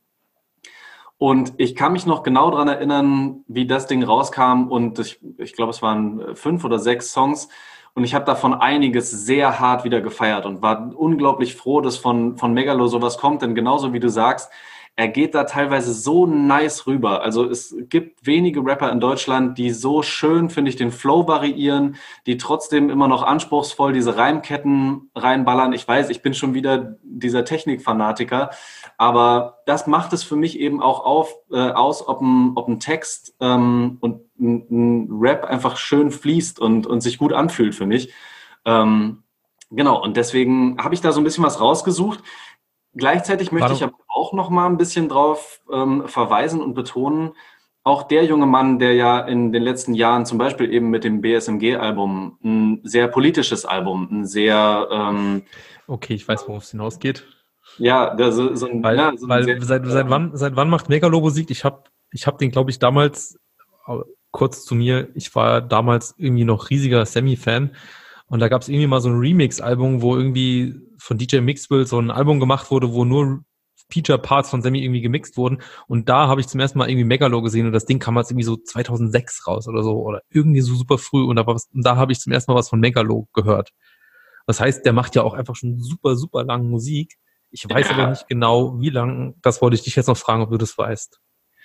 Und ich kann mich noch genau daran erinnern, wie das Ding rauskam und ich, ich glaube, es waren fünf oder sechs Songs und ich habe davon einiges sehr hart wieder gefeiert und war unglaublich froh, dass von, von Megalo sowas kommt, denn genauso wie du sagst, er geht da teilweise so nice rüber. Also es gibt wenige Rapper in Deutschland, die so schön, finde ich, den Flow variieren, die trotzdem immer noch anspruchsvoll diese Reimketten reinballern. Ich weiß, ich bin schon wieder dieser Technikfanatiker, aber das macht es für mich eben auch auf, äh, aus, ob ein, ob ein Text ähm, und ein, ein Rap einfach schön fließt und, und sich gut anfühlt für mich. Ähm, genau, und deswegen habe ich da so ein bisschen was rausgesucht. Gleichzeitig möchte Warum- ich aber auch noch mal ein bisschen drauf ähm, verweisen und betonen, auch der junge Mann, der ja in den letzten Jahren zum Beispiel eben mit dem B S M G-Album ein sehr politisches Album, ein sehr, ähm, Okay, ich weiß, worauf es hinausgeht. ja, der, so, so ein, Weil, ja, so ein weil sehr, seit, seit, wann, seit wann macht Megalo Musik? Ich habe ich hab den, glaube ich, damals, äh, kurz zu mir, ich war damals irgendwie noch riesiger Sammy-Fan und da gab es irgendwie mal so ein Remix-Album, wo irgendwie von D J Mixwell so ein Album gemacht wurde, wo nur Feature-Parts von Sammy irgendwie gemixt wurden und da habe ich zum ersten Mal irgendwie Megalo gesehen und das Ding kam jetzt irgendwie so zweitausendsechs raus oder so oder irgendwie so super früh und da, war was, und da habe ich zum ersten Mal was von Megalo gehört. Das heißt, der macht ja auch einfach schon super, super lange Musik. Ich weiß Ja. aber nicht genau, wie lang. Das wollte ich dich jetzt noch fragen, ob du das weißt.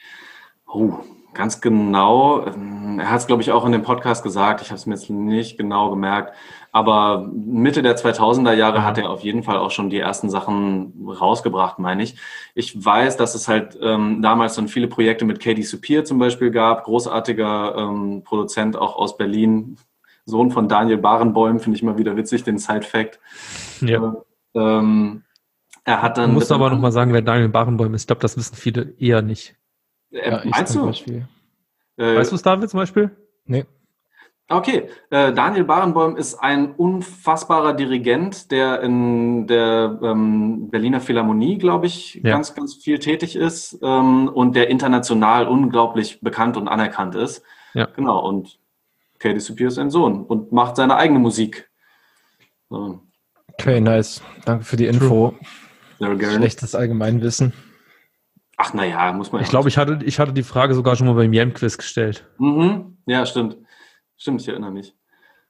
oh, ganz genau. Ähm, Er hat es, glaube ich, auch in dem Podcast gesagt. Ich habe es mir jetzt nicht genau gemerkt. Aber Mitte der zweitausender Jahre Ja. hat er auf jeden Fall auch schon die ersten Sachen rausgebracht, meine ich. Ich weiß, dass es halt ähm, damals dann viele Projekte mit Katie Supir zum Beispiel gab. Großartiger ähm, Produzent auch aus Berlin. Sohn von Daniel Barenboim, finde ich immer wieder witzig, den Side-Fact. Ja. Ähm, er hat Du dann... musst aber noch mal sagen, wer Daniel Barenboim ist. Ich glaube, das wissen viele eher nicht. Äh, Ja, ich meinst zum du? Beispiel. Äh, Weißt du es, David, zum Beispiel? Nee. Okay, äh, Daniel Barenboim ist ein unfassbarer Dirigent, der in der ähm, Berliner Philharmonie, glaube ich, Ja. ganz, ganz viel tätig ist ähm, und der international unglaublich bekannt und anerkannt ist. Ja. Genau, und Katie Superior ist sein Sohn und macht seine eigene Musik. So, Okay, nice. Danke für die Info. sehr gerne. Schlechtes Allgemeinwissen. Ach, naja, muss man ja Ich glaube, ich hatte, ich hatte die Frage sogar schon mal beim Jam-Quiz gestellt. Mhm. Ja, stimmt. Stimmt, ich erinnere mich.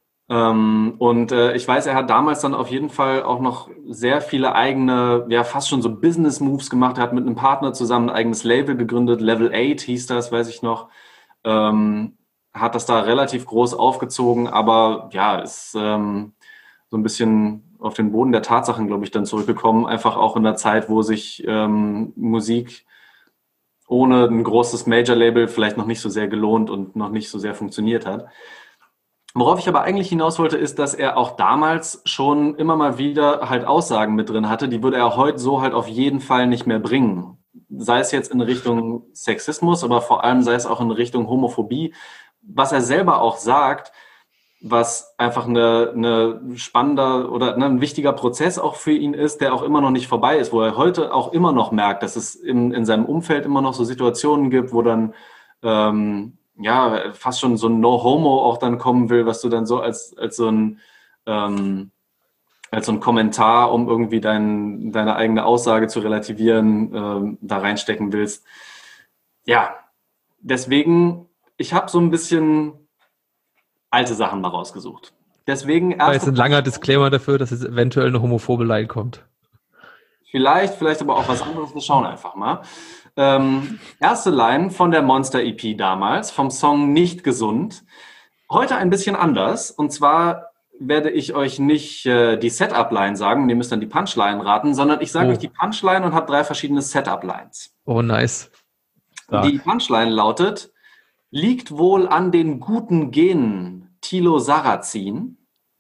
Ähm, und äh, ich weiß, er hat damals dann auf jeden Fall auch noch sehr viele eigene, ja, fast schon so Business-Moves gemacht. Er hat mit einem Partner zusammen ein eigenes Label gegründet. Level acht hieß das, weiß ich noch. Ähm, hat das da relativ groß aufgezogen, aber ja, ist ähm, so ein bisschen auf den Boden der Tatsachen, glaube ich, dann zurückgekommen. Einfach auch in der Zeit, wo sich ähm, Musik ohne ein großes Major-Label vielleicht noch nicht so sehr gelohnt und noch nicht so sehr funktioniert hat. Worauf ich aber eigentlich hinaus wollte, ist, dass er auch damals schon immer mal wieder halt Aussagen mit drin hatte, die würde er heute so halt auf jeden Fall nicht mehr bringen. Sei es jetzt in Richtung Sexismus, aber vor allem sei es auch in Richtung Homophobie. Was er selber auch sagt, was einfach eine, eine spannender oder ne, ein wichtiger Prozess auch für ihn ist, der auch immer noch nicht vorbei ist, wo er heute auch immer noch merkt, dass es in, in seinem Umfeld immer noch so Situationen gibt, wo dann ähm, ja fast schon so ein No-Homo auch dann kommen will, was du dann so als, als so ein ähm, als so ein Kommentar, um irgendwie dein, deine eigene Aussage zu relativieren, ähm, da reinstecken willst. Ja, deswegen, ich habe so ein bisschen alte Sachen mal rausgesucht. Deswegen Das ist ein langer Disclaimer dafür, dass es eventuell eine homophobe Line kommt. Vielleicht, vielleicht aber auch was anderes. Wir schauen einfach mal. Ähm, erste Line von der Monster-E P damals, vom Song Nicht gesund. Heute ein bisschen anders. Und zwar werde ich euch nicht äh, die Setup-Line sagen, ihr müsst dann die Punchline raten, sondern ich sage Oh. euch die Punchline und habe drei verschiedene Setup-Lines. Oh, nice. Stark. Die Punchline lautet: Liegt wohl an den guten Genen Thilo Sarrazin.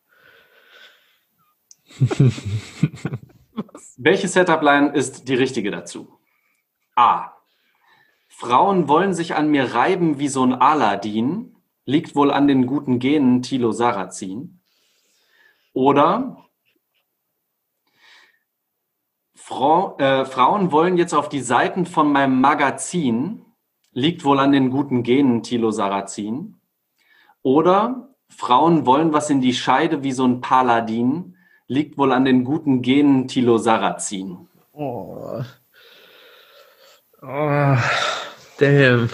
Welche Setup-Line ist die richtige dazu? A. Frauen wollen sich an mir reiben wie so ein Aladdin. Liegt wohl an den guten Genen Thilo Sarrazin. Oder Frau, äh, Frauen wollen jetzt auf die Seiten von meinem Magazin. Liegt wohl an den guten Genen Thilo Sarrazin. Oder Frauen wollen was in die Scheide wie so ein Paladin. Liegt wohl an den guten Genen Thilo Sarrazin. Oh. Oh. Damn.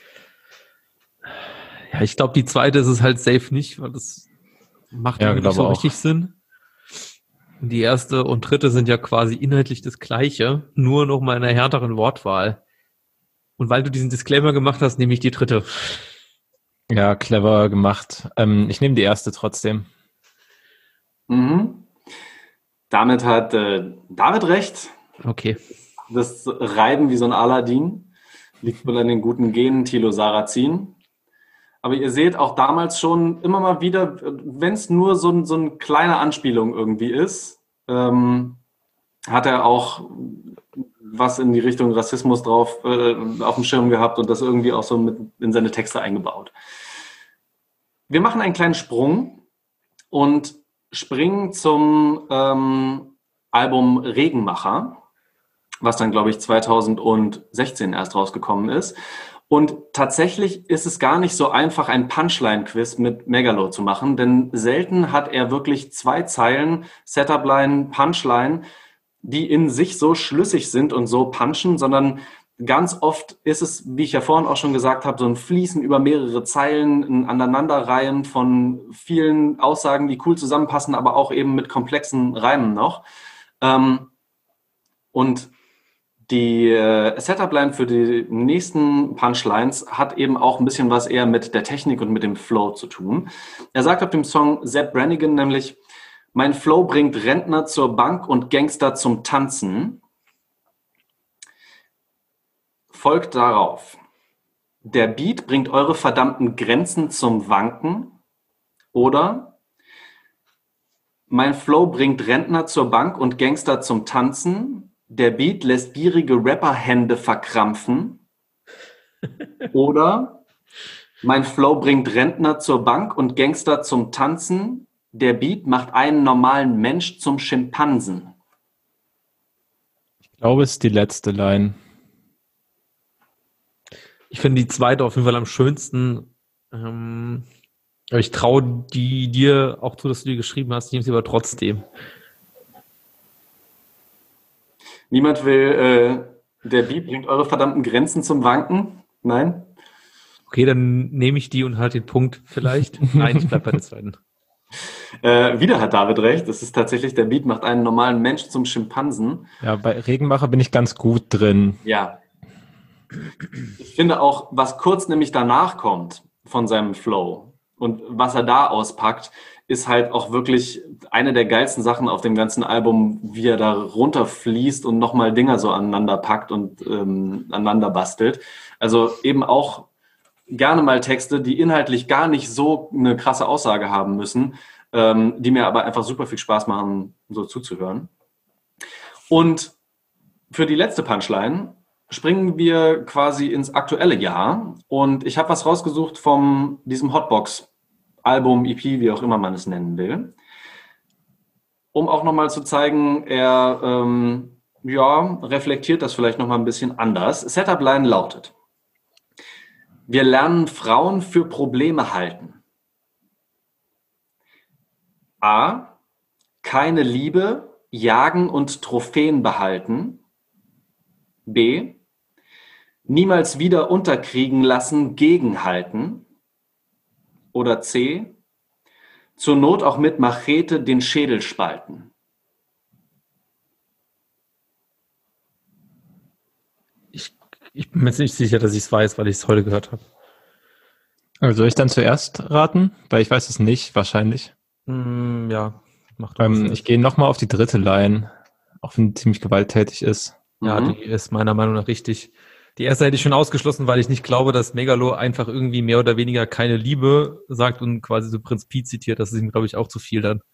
Ja, ich glaube, die zweite ist es halt safe nicht, weil das macht Ja, irgendwie nicht so glaube auch. richtig Sinn. Und die erste und dritte sind ja quasi inhaltlich das Gleiche, nur noch mal in einer härteren Wortwahl. Und weil du diesen Disclaimer gemacht hast, nehme ich die dritte. Ja, clever gemacht. Ähm, ich nehme die erste trotzdem. Mhm. Damit hat äh, David recht. Okay. Das Reiben wie so ein Aladdin liegt wohl an den guten Genen Thilo Sarrazin. Aber ihr seht auch damals schon immer mal wieder, wenn es nur so, ein, so eine kleine Anspielung irgendwie ist, ähm, hat er auch was in die Richtung Rassismus drauf äh, auf dem Schirm gehabt und das irgendwie auch so mit in seine Texte eingebaut. Wir machen einen kleinen Sprung und springen zum ähm, Album Regenmacher, was dann, glaube ich, zweitausendsechzehn erst rausgekommen ist. Und tatsächlich ist es gar nicht so einfach, ein Punchline-Quiz mit Megalo zu machen, denn selten hat er wirklich zwei Zeilen, Setup-Line, Punchline, die in sich so schlüssig sind und so punchen, sondern ganz oft ist es, wie ich ja vorhin auch schon gesagt habe, so ein Fließen über mehrere Zeilen, ein Aneinanderreihen von vielen Aussagen, die cool zusammenpassen, aber auch eben mit komplexen Reimen noch. Ähm, und die äh, Setup-Line für die nächsten Punchlines hat eben auch ein bisschen was eher mit der Technik und mit dem Flow zu tun. Er sagt auf dem Song Zapp Brannigan nämlich: Mein Flow bringt Rentner zur Bank und Gangster zum Tanzen. Folgt darauf: Der Beat bringt eure verdammten Grenzen zum Wanken. Oder mein Flow bringt Rentner zur Bank und Gangster zum Tanzen. Der Beat lässt gierige Rapperhände verkrampfen. Oder Mein Flow bringt Rentner zur Bank und Gangster zum Tanzen. Der Beat macht einen normalen Mensch zum Schimpansen. Ich glaube, es ist die letzte Line. Ich finde die zweite auf jeden Fall am schönsten. Ähm, aber ich traue die dir auch zu, dass du die geschrieben hast. Ich nehme sie aber trotzdem. Niemand will, äh, der Beat bringt eure verdammten Grenzen zum Wanken? Nein? Okay, dann nehme ich die und halt den Punkt vielleicht. Nein, ich bleib bei der zweiten. Äh, wieder hat David recht. Das ist tatsächlich, der Beat macht einen normalen Mensch zum Schimpansen. Ja, bei Regenmacher bin ich ganz gut drin. Ja. Ich finde auch, was kurz nämlich danach kommt von seinem Flow und was er da auspackt, ist halt auch wirklich eine der geilsten Sachen auf dem ganzen Album, wie er da runterfließt und nochmal Dinger so aneinander packt und ähm, aneinander bastelt. Also eben auch gerne mal Texte, die inhaltlich gar nicht so eine krasse Aussage haben müssen, ähm, die mir aber einfach super viel Spaß machen, so zuzuhören. Und für die letzte Punchline springen wir quasi ins aktuelle Jahr und ich habe was rausgesucht von diesem Hotbox-Album, E P, wie auch immer man es nennen will, um auch nochmal zu zeigen, er ähm, ja, reflektiert das vielleicht nochmal ein bisschen anders. Setup-Line lautet: Wir lernen Frauen für Probleme halten. A. Keine Liebe, jagen und Trophäen behalten. B. Niemals wieder unterkriegen lassen, gegenhalten. Oder C. Zur Not auch mit Machete den Schädel spalten. Ich, ich bin mir jetzt nicht sicher, dass ich es weiß, weil ich es heute gehört habe. Also soll ich dann zuerst raten? Weil ich weiß es nicht, wahrscheinlich. Mm, ja, mach doch Ähm, das. ich gehe nochmal auf die dritte Line, auch wenn die ziemlich gewalttätig ist. Ja, Mhm. die ist meiner Meinung nach richtig. Die erste hätte ich schon ausgeschlossen, weil ich nicht glaube, dass Megalo einfach irgendwie mehr oder weniger keine Liebe sagt und quasi so Prinz Pi zitiert. Das ist ihm, glaube ich, auch zu viel dann.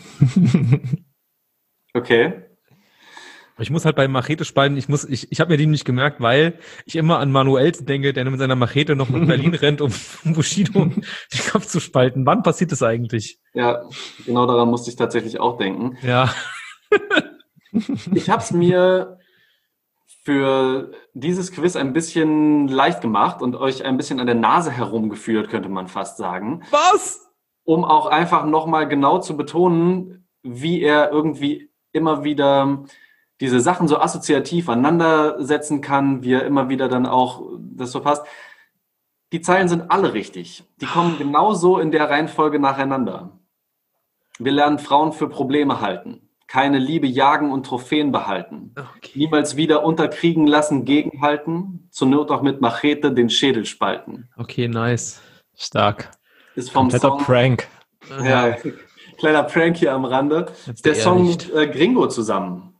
Okay. Ich muss halt bei Machete spalten, ich muss, ich, ich habe mir die nicht gemerkt, weil ich immer an Manuels denke, der mit seiner Machete noch nach Berlin rennt, um Bushido den Kopf zu spalten. Wann passiert das eigentlich? Ja, genau daran musste ich tatsächlich auch denken. Ja. Ich habe es mir für dieses Quiz ein bisschen leicht gemacht und euch ein bisschen an der Nase herumgeführt, könnte man fast sagen, Was? um auch einfach nochmal genau zu betonen, wie er irgendwie immer wieder diese Sachen so assoziativ aneinandersetzen kann, wie er immer wieder dann auch das so passt. Die Zeilen sind alle richtig. Die kommen genauso in der Reihenfolge nacheinander. Wir lernen Frauen für Probleme halten. Keine Liebe jagen und Trophäen behalten. Okay. Niemals wieder unterkriegen lassen, gegenhalten. Zur Not auch mit Machete den Schädel spalten. Okay, nice. Stark. Ist vom Kompletter Song... Prank. Ja, kleiner Prank hier am Rande. Ist der Song mit äh, Gringo zusammen.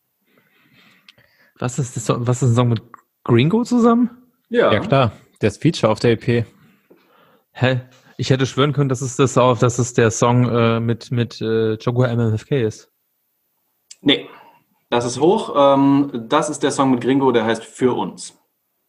Was ist das, was ist ein Song mit Gringo zusammen? Ja, Ja klar, der ist Feature auf der E P. Hä? Ich hätte schwören können, dass es das auch, dass es der Song äh, mit mit äh, Jaguar M M F K ist. Nee, das ist hoch. Ähm, das ist der Song mit Gringo, der heißt Für uns.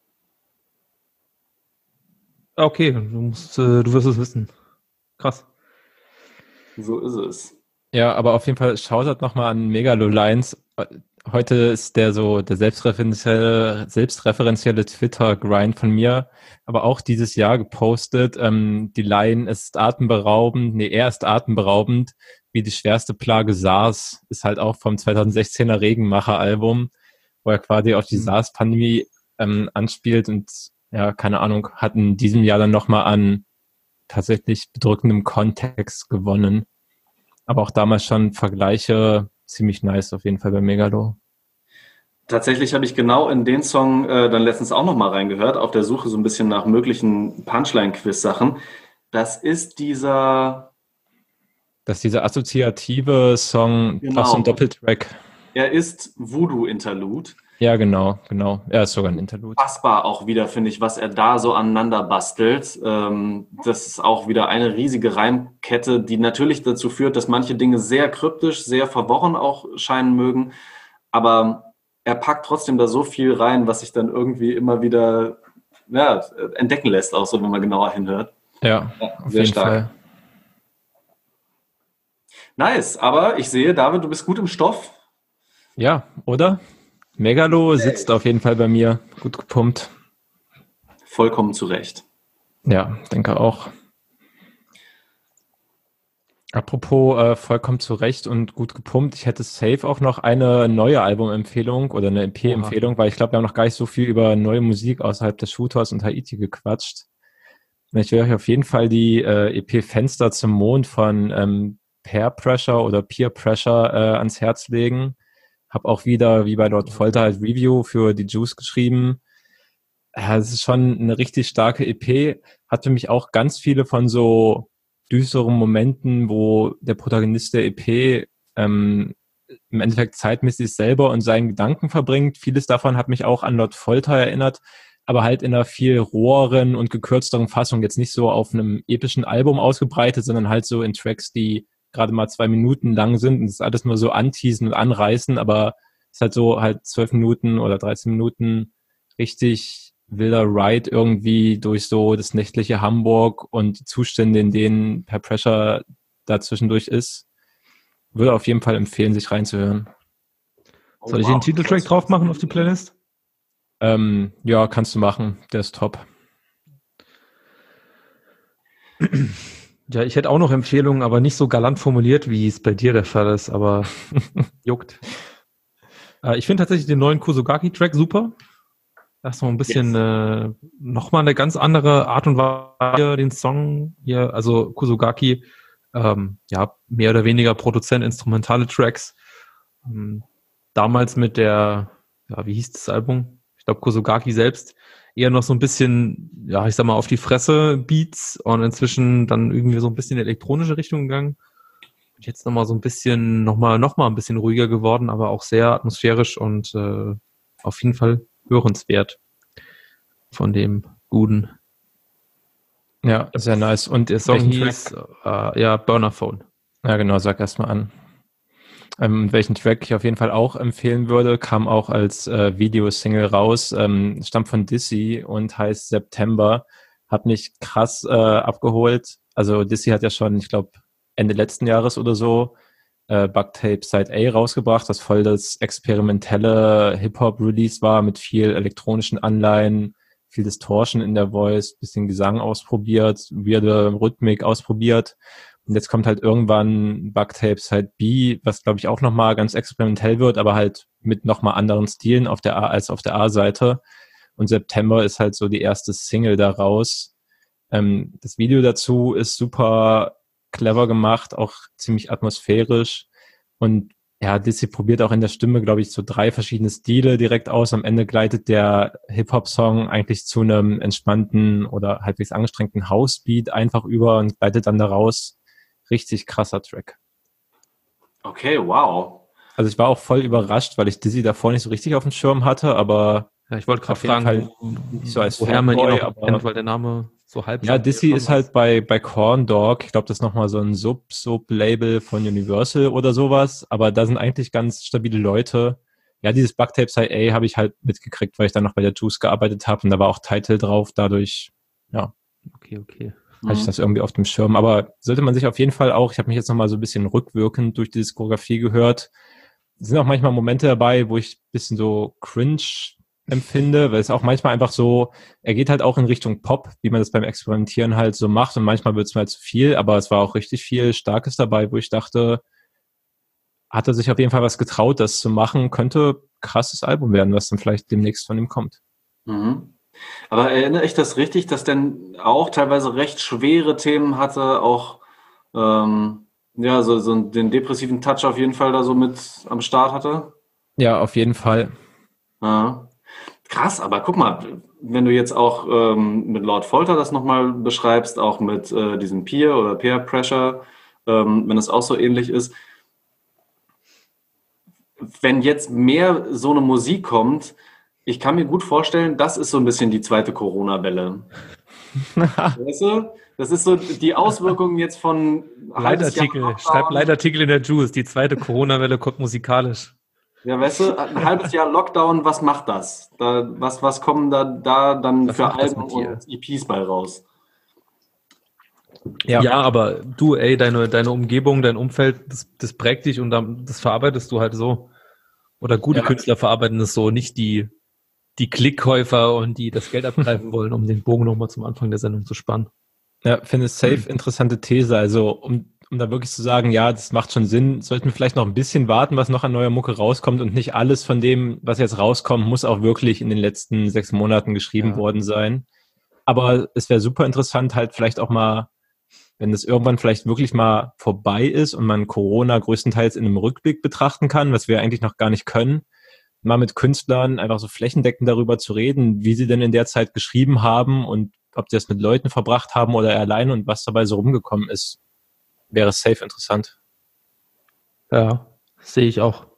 Okay, du musst, äh, du wirst es wissen. Krass. So ist es. Ja, aber auf jeden Fall Shoutout nochmal an Megalo Lines. Heute ist der so der selbstreferenzielle, selbstreferenzielle Twitter-Grind von mir, aber auch dieses Jahr gepostet. Ähm, die Line ist atemberaubend, nee, er ist atemberaubend, wie die schwerste Plage SARS, ist halt auch vom zweitausendsechzehner Regenmacher-Album, wo er quasi auf die Mhm. SARS-Pandemie ähm, anspielt und ja, keine Ahnung, hat in diesem Jahr dann nochmal an tatsächlich bedrückendem Kontext gewonnen. Aber auch damals schon Vergleiche ziemlich nice auf jeden Fall bei Megalo. Tatsächlich habe ich genau in den Song äh, dann letztens auch nochmal reingehört, auf der Suche so ein bisschen nach möglichen Punchline-Quiz-Sachen. Das ist dieser, Das ist dieser assoziative Song, Genau. auch so ein Doppeltrack. er ist Voodoo-Interlude. Ja, genau, genau. Er ist sogar ein Interlude. Fassbar auch wieder, finde ich, was er da so aneinander bastelt. Ähm, das ist auch wieder eine riesige Reimkette, die natürlich dazu führt, dass manche Dinge sehr kryptisch, sehr verworren auch scheinen mögen. Aber er packt trotzdem da so viel rein, was sich dann irgendwie immer wieder ja, entdecken lässt, auch so, wenn man genauer hinhört. Ja, Ja, auf sehr jeden stark. Fall. Nice, aber ich sehe, David, du bist gut im Stoff. Ja, oder? Megalo sitzt auf jeden Fall bei mir. Gut gepumpt. Vollkommen zu Recht. Ja, denke auch. Apropos äh, vollkommen zu Recht und gut gepumpt, ich hätte safe auch noch eine neue Albumempfehlung oder eine E P-Empfehlung, weil ich glaube, wir haben noch gar nicht so viel über neue Musik außerhalb des Shooters und Haiti gequatscht. Und ich will euch auf jeden Fall die äh, E P Fenster zum Mond von ähm, Peer Pressure oder Peer Pressure äh, ans Herz legen. Hab auch wieder, wie bei Lord Folter, halt Review für die Juice geschrieben. Ja, es ist schon eine richtig starke E P. Hat für mich auch ganz viele von so düsteren Momenten, wo der Protagonist der E P ähm, im Endeffekt zeitmäßig selber und seinen Gedanken verbringt. Vieles davon hat mich auch an Lord Folter erinnert, aber halt in einer viel roheren und gekürzteren Fassung. Jetzt nicht so auf einem epischen Album ausgebreitet, sondern halt so in Tracks, die gerade mal zwei Minuten lang sind. Und es ist alles nur so anteasen und anreißen, aber es ist halt so halt zwölf Minuten oder dreizehn Minuten richtig wilder Ride irgendwie durch so das nächtliche Hamburg und die Zustände, in denen Peer Pressure da zwischendurch ist. Würde auf jeden Fall empfehlen, sich reinzuhören. Oh, Soll ich wow. den Titeltrack drauf machen auf die Playlist? Ähm, ja, kannst du machen. Der ist top. Ja, ich hätte auch noch Empfehlungen, aber nicht so galant formuliert, wie es bei dir der Fall ist, aber juckt. Äh, ich finde tatsächlich den neuen Kusugaki-Track super. Das ist noch ein bisschen, Yes. äh, nochmal eine ganz andere Art und Weise, den Song hier, also Kusugaki, ähm, ja, mehr oder weniger Produzent, instrumentale Tracks. Ähm, damals mit der, ja, wie hieß das Album? Ich glaube, Kusugaki selbst eher noch so ein bisschen, ja, ich sag mal, auf die Fresse Beats und inzwischen dann irgendwie so ein bisschen in die elektronische Richtung gegangen. Und jetzt nochmal so ein bisschen, nochmal, nochmal ein bisschen ruhiger geworden, aber auch sehr atmosphärisch und äh, auf jeden Fall hörenswert von dem Guten. Ja, sehr nice. Und Der Song welchen hieß, äh, ja, Burner Phone. Ja, genau, sag erst mal an. Ähm, welchen Track ich auf jeden Fall auch empfehlen würde, kam auch als äh, Videosingle raus, ähm, stammt von Dizzy und heißt September. Hat mich krass äh, abgeholt. Also Dizzy hat ja schon, ich glaube, Ende letzten Jahres oder so äh, Bugtape Side A rausgebracht, das voll das experimentelle Hip-Hop-Release war mit viel elektronischen Anleihen, viel Distortion in der Voice, bisschen Gesang ausprobiert, weirde Rhythmik ausprobiert. Und jetzt kommt halt irgendwann Bugtape Side B, was glaube ich auch nochmal ganz experimentell wird, aber halt mit nochmal anderen Stilen auf der A als auf der A-Seite. Und September ist halt so die erste Single daraus. Ähm, das Video dazu ist super clever gemacht, auch ziemlich atmosphärisch. Und ja, Dizzy probiert auch in der Stimme, glaube ich, so drei verschiedene Stile direkt aus. Am Ende gleitet der Hip-Hop-Song eigentlich zu einem entspannten oder halbwegs angestrengten House-Beat einfach über und gleitet dann daraus. Richtig krasser Track. Okay, wow. Also ich war auch voll überrascht, weil ich Dizzy davor nicht so richtig auf dem Schirm hatte, aber Ja, ich wollte gerade auf jeden fragen, Fall nicht so als woher man ihn Fanboy, noch aber- kennt, weil der Name so halb... ja, Dizzy ist halt bei, bei Corn Dog, ich glaube, das ist nochmal so ein Sub-Sub-Label von Universal oder sowas, aber da sind eigentlich ganz stabile Leute. Ja, dieses Bugtape Side A habe ich halt mitgekriegt, weil ich dann noch bei der Juice gearbeitet habe und da war auch Title drauf, dadurch, ja, Okay, okay. hatte ich das irgendwie auf dem Schirm. Aber sollte man sich auf jeden Fall auch, ich habe mich jetzt nochmal so ein bisschen rückwirkend durch die Diskografie gehört, es sind auch manchmal Momente dabei, wo ich ein bisschen so cringe empfinde, weil es auch manchmal einfach so, er geht halt auch in Richtung Pop, wie man das beim Experimentieren halt so macht und manchmal wird es mal zu viel, aber es war auch richtig viel Starkes dabei, wo ich dachte, hat er sich auf jeden Fall was getraut, das zu machen, könnte krasses Album werden, was dann vielleicht demnächst von ihm kommt. Mhm. Aber erinnere ich das richtig, dass denn auch teilweise recht schwere Themen hatte, auch ähm, ja, so, so den depressiven Touch auf jeden Fall da so mit am Start hatte? Ja, auf jeden Fall. Ja. Krass, aber guck mal, wenn du jetzt auch ähm, mit Lord Folter das nochmal beschreibst, auch mit äh, diesem Peer oder Peer Pressure, ähm, wenn es auch so ähnlich ist, wenn jetzt mehr so eine Musik kommt, ich kann mir gut vorstellen, das ist so ein bisschen die zweite Corona-Welle. Weißt du? Das ist so die Auswirkungen jetzt von halbes Jahr Leitartikel, Lockdown. schreibt Leitartikel in der Juice, die zweite Corona-Welle kommt musikalisch. Ja, weißt du, ein halbes Jahr Lockdown, was macht das? Da, was, was kommen da, da dann Was für macht das Alben mit dir? und E Ps bei raus? Ja. ja, aber du, ey, deine, deine Umgebung, dein Umfeld, das, das prägt dich und dann, das verarbeitest du halt so. Oder gute Ja. Künstler verarbeiten das so, nicht die, die Klickkäufer und die das Geld abgreifen wollen, um den Bogen nochmal zum Anfang der Sendung zu spannen. Ja, finde es safe interessante These. Also, um, um da wirklich zu sagen, ja, das macht schon Sinn, sollten wir vielleicht noch ein bisschen warten, was noch an neuer Mucke rauskommt und nicht alles von dem, was jetzt rauskommt, muss auch wirklich in den letzten sechs Monaten geschrieben Ja. worden sein. Aber es wäre super interessant, halt vielleicht auch mal, wenn es irgendwann vielleicht wirklich mal vorbei ist und man Corona größtenteils in einem Rückblick betrachten kann, was wir eigentlich noch gar nicht können, mal mit Künstlern einfach so flächendeckend darüber zu reden, wie sie denn in der Zeit geschrieben haben und ob sie das mit Leuten verbracht haben oder alleine und was dabei so rumgekommen ist, wäre safe interessant. Ja, sehe ich auch.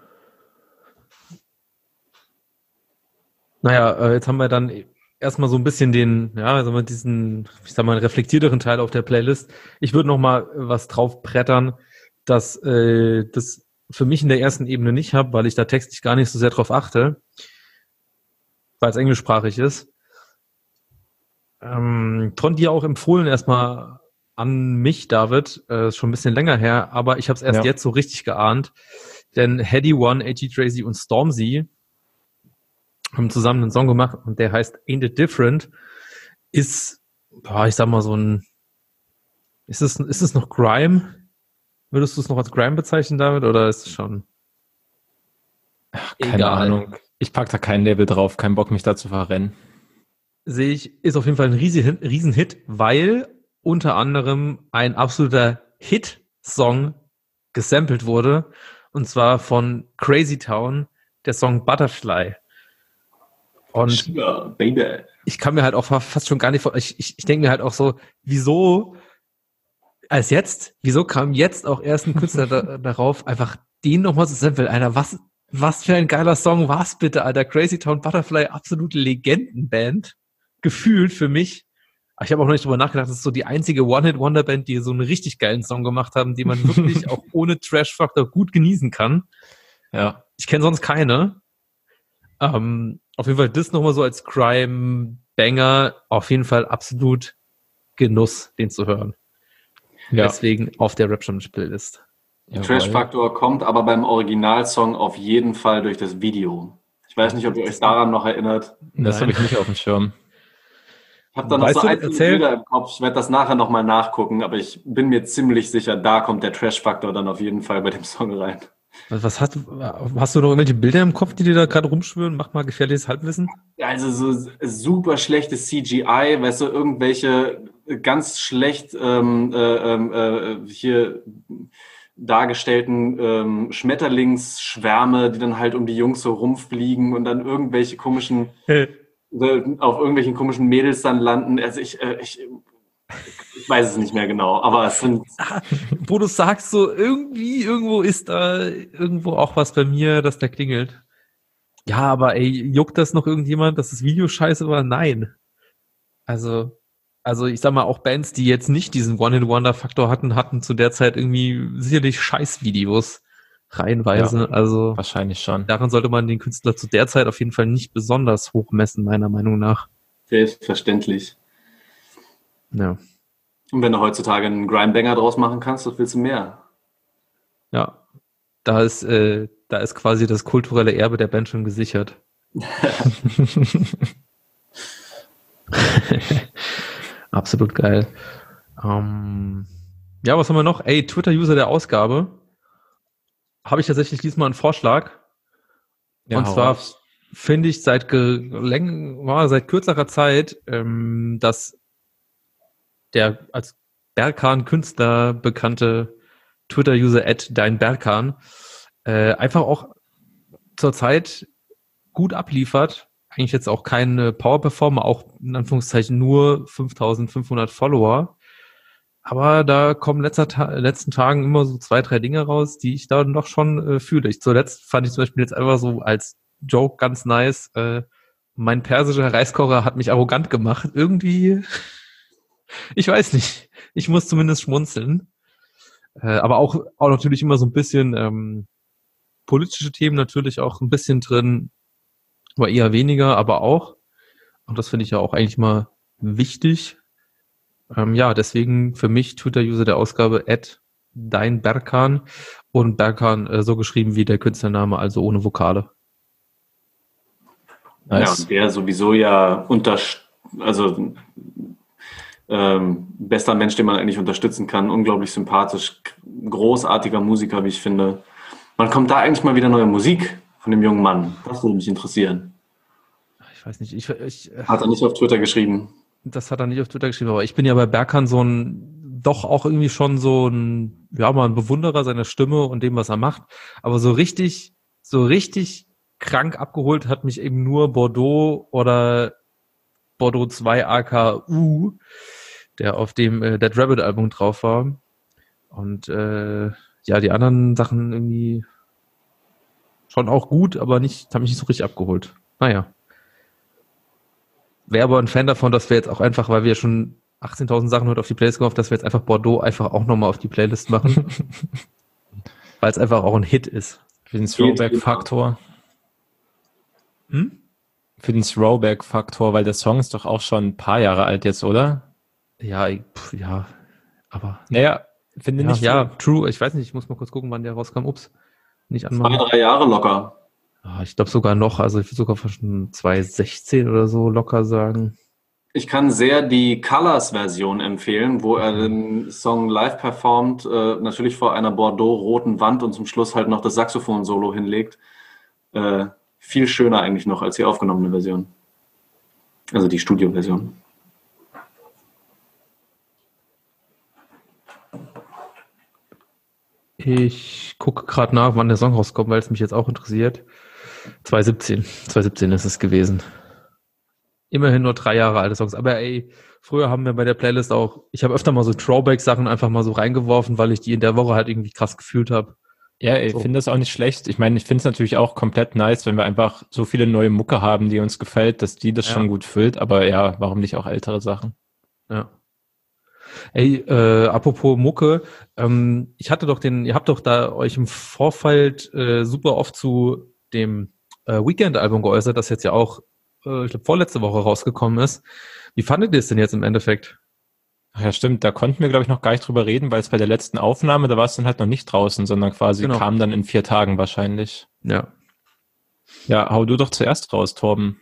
Naja, äh, jetzt haben wir dann erstmal so ein bisschen den, ja, sagen wir diesen, ich sag mal, reflektierteren Teil auf der Playlist. Ich würde noch mal was drauf brettern, dass äh, das für mich in der ersten Ebene nicht habe, weil ich da textlich gar nicht so sehr drauf achte, weil es englischsprachig ist. Ähm, von dir auch empfohlen erstmal an mich, David, äh, ist schon ein bisschen länger her, aber ich habe es erst Ja. jetzt so richtig geahnt, denn Heady One, A G Tracy und Stormzy haben zusammen einen Song gemacht und der heißt Ain't It Different, ist, boah, ich sag mal so ein, ist es, ist es noch Grime? Würdest du es noch als Grime bezeichnen, David, oder ist es schon? Keine Egal. Ahnung. Ich pack da kein Label drauf, kein Bock, mich da zu verrennen. Sehe ich, ist auf jeden Fall ein riesen, riesen Hit, weil unter anderem ein absoluter Hit-Song gesampelt wurde, und zwar von Crazy Town, der Song Butterfly. Und Sugar, Baby. ich kann mir halt auch fast schon gar nicht vor, ich, ich, ich denke mir halt auch so, wieso als jetzt, wieso kam jetzt auch erst ein Künstler da, darauf, einfach den nochmal zu samplen, Alter, was, was für ein geiler Song war's bitte, Alter, Crazy Town Butterfly, absolute Legendenband, gefühlt für mich. Aber ich habe auch noch nicht drüber nachgedacht, das ist so die einzige One-Hit-Wonder-Band, die so einen richtig geilen Song gemacht haben, den man wirklich auch ohne Trash-Faktor gut genießen kann. Ja. Ich kenne sonst keine. Ähm, auf jeden Fall das nochmal so als Crime-Banger, auf jeden Fall absolut Genuss, den zu hören. Ja. Deswegen auf der Rap-Playlist. Trash-Faktor kommt aber beim Originalsong auf jeden Fall durch das Video. Ich weiß nicht, ob ihr euch daran noch erinnert. Das Nein. habe ich nicht auf dem Schirm. Ich habe da noch Weißt so du, einzelne erzähl. Bilder im Kopf. Ich werde das nachher nochmal nachgucken, aber ich bin mir ziemlich sicher, da kommt der Trash-Faktor dann auf jeden Fall bei dem Song rein. Was, was hast, hast du noch irgendwelche Bilder im Kopf, die dir da gerade rumschwören? Mach mal gefährliches Halbwissen. Also so super schlechtes C G I, weißt du, irgendwelche ganz schlecht ähm, äh, äh, hier dargestellten ähm, Schmetterlingsschwärme, die dann halt um die Jungs so rumfliegen und dann irgendwelche komischen, äh, auf irgendwelchen komischen Mädels dann landen. Also ich, äh, ich, ich weiß es nicht mehr genau, aber es sind... Wo du sagst, so irgendwie, irgendwo ist da irgendwo auch was bei mir, dass da klingelt. Ja, aber ey, juckt das noch irgendjemand, dass das Video scheiße war? Nein. Also, also ich sag mal, auch Bands, die jetzt nicht diesen One-Hit-Wonder-Faktor hatten, hatten zu der Zeit irgendwie sicherlich Scheißvideos reihenweise. Ja, also wahrscheinlich schon. daran sollte man den Künstler zu der Zeit auf jeden Fall nicht besonders hoch messen, meiner Meinung nach. Selbstverständlich. Ja. Und wenn du heutzutage einen Grime-Banger draus machen kannst, was willst du mehr? Ja. Da ist, äh, da ist quasi das kulturelle Erbe der Band schon gesichert. Absolut geil. Ähm, ja, was haben wir noch? Ey, Twitter-User der Ausgabe. Habe ich tatsächlich diesmal einen Vorschlag. Ja, Und hau zwar raus. finde ich seit, ge- läng- war seit kürzerer Zeit, ähm, dass der als Berkan-Künstler bekannte Twitter-User at dein Berkan äh, einfach auch zurzeit gut abliefert. Eigentlich jetzt auch keine Power-Performer, auch in Anführungszeichen nur fünftausendfünfhundert Follower. Aber da kommen letzter Ta- letzten Tagen immer so zwei, drei Dinge raus, die ich da noch schon äh, fühle. Ich zuletzt fand ich zum Beispiel jetzt einfach so als Joke ganz nice, äh, mein persischer Reiskocher hat mich arrogant gemacht. Irgendwie, ich weiß nicht. Ich muss zumindest schmunzeln. Äh, aber auch, auch natürlich immer so ein bisschen, ähm, politische Themen natürlich auch ein bisschen drin, aber eher weniger, aber auch. Und das finde ich ja auch eigentlich mal wichtig. Ähm, ja, deswegen für mich Twitter-User der Ausgabe at dein Berkan und Berkan äh, so geschrieben wie der Künstlername, also ohne Vokale. Nice. Ja, und der sowieso ja unter, also ähm, bester Mensch, den man eigentlich unterstützen kann, unglaublich sympathisch, großartiger Musiker, wie ich finde. Wann kommt da eigentlich mal wieder neue Musik von dem jungen Mann? Das würde mich interessieren. Ich weiß nicht, ich, ich hat er nicht auf Twitter geschrieben. Das hat er nicht auf Twitter geschrieben, aber ich bin ja bei Berkan so ein, doch auch irgendwie schon so ein, ja, mal ein Bewunderer seiner Stimme und dem, was er macht. Aber so richtig, so richtig krank abgeholt hat mich eben nur Bordeaux oder Bordeaux zwei A K U, der auf dem äh, Dead Rabbit Album drauf war. Und äh, ja, die anderen Sachen irgendwie schon auch gut, aber nicht, haben mich nicht so richtig abgeholt. Naja. Wäre aber ein Fan davon, dass wir jetzt auch einfach, weil wir schon achtzehntausend Sachen heute auf die Playlist gehofft, dass wir jetzt einfach Bordeaux einfach auch nochmal auf die Playlist machen. Weil es einfach auch ein Hit ist. Für den Throwback-Faktor. Hm? Für den Throwback-Faktor, weil der Song ist doch auch schon ein paar Jahre alt jetzt, oder? Ja, ich, pf, ja, aber... Naja, finde ja, nicht... Ja, so. True, ich weiß nicht, ich muss mal kurz gucken, wann der rauskam. Ups, nicht anmachen. Zwei, drei Jahre locker. Ich glaube sogar noch, also ich würde sogar schon zwanzig sechzehn oder so locker sagen. Ich kann sehr die Colors-Version empfehlen, wo er den Song live performt, äh, natürlich vor einer Bordeaux-roten Wand und zum Schluss halt noch das Saxophon-Solo hinlegt. Äh, viel schöner eigentlich noch als die aufgenommene Version. Also die Studio-Version. Ich gucke gerade nach, wann der Song rauskommt, weil es mich jetzt auch interessiert. zwanzig siebzehn. zwanzig siebzehn ist es gewesen. Immerhin nur drei Jahre alte Songs. Aber ey, früher haben wir bei der Playlist auch, ich habe öfter mal so Throwback-Sachen einfach mal so reingeworfen, weil ich die in der Woche halt irgendwie krass gefühlt habe. Ja, ich so. finde das auch nicht schlecht. Ich meine, ich finde es natürlich auch komplett nice, wenn wir einfach so viele neue Mucke haben, die uns gefällt, dass die das ja. schon gut füllt. Aber ja, warum nicht auch ältere Sachen? Ja. Ey, äh, apropos Mucke, ähm, ich hatte doch den, ihr habt doch da euch im Vorfeld äh, super oft zu dem äh, Weekend-Album geäußert, das jetzt ja auch, äh, ich glaube, vorletzte Woche rausgekommen ist. Wie fandet ihr es denn jetzt im Endeffekt? Ach ja, stimmt, da konnten wir, glaube ich, noch gar nicht drüber reden, weil es bei der letzten Aufnahme, da war es dann halt noch nicht draußen, sondern quasi genau. kam dann in vier Tagen wahrscheinlich. Ja. Ja, hau du doch zuerst raus, Torben.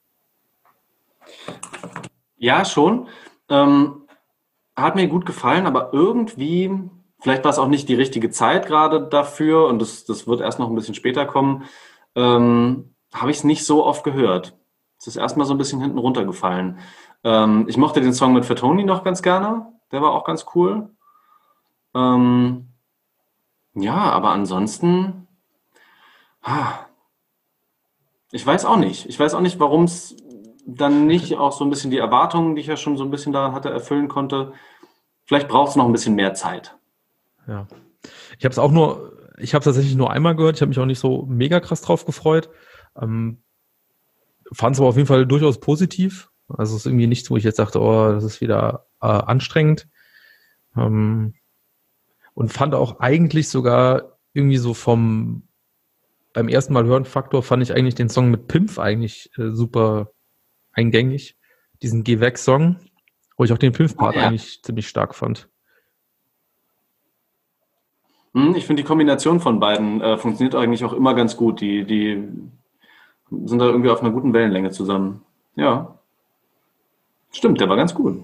Ja, schon. Ähm, hat mir gut gefallen, aber irgendwie, vielleicht war es auch nicht die richtige Zeit gerade dafür und das, das wird erst noch ein bisschen später kommen, ähm, habe ich es nicht so oft gehört. Es ist erstmal so ein bisschen hinten runtergefallen. Ähm, ich mochte den Song mit Fatoni noch ganz gerne. Der war auch ganz cool. Ähm, ja, aber ansonsten, ah, ich weiß auch nicht. Ich weiß auch nicht, warum es dann nicht auch so ein bisschen die Erwartungen, die ich ja schon so ein bisschen daran hatte, erfüllen konnte. Vielleicht braucht es noch ein bisschen mehr Zeit. Ja. Ich habe es auch nur, ich habe es tatsächlich nur einmal gehört. Ich habe mich auch nicht so mega krass drauf gefreut. Ähm, fand es aber auf jeden Fall durchaus positiv. Also es ist irgendwie nichts, wo ich jetzt dachte, oh, das ist wieder äh, anstrengend. Ähm, und fand auch eigentlich sogar irgendwie so vom beim ersten Mal hören Faktor fand ich eigentlich den Song mit Pimpf eigentlich äh, super eingängig. Diesen Geh weg Song, wo ich auch den Pimpf-Part ja. eigentlich ziemlich stark fand. Ich finde die Kombination von beiden äh, funktioniert eigentlich auch immer ganz gut. Die, die sind da irgendwie auf einer guten Wellenlänge zusammen. Ja. Stimmt, der war ganz cool.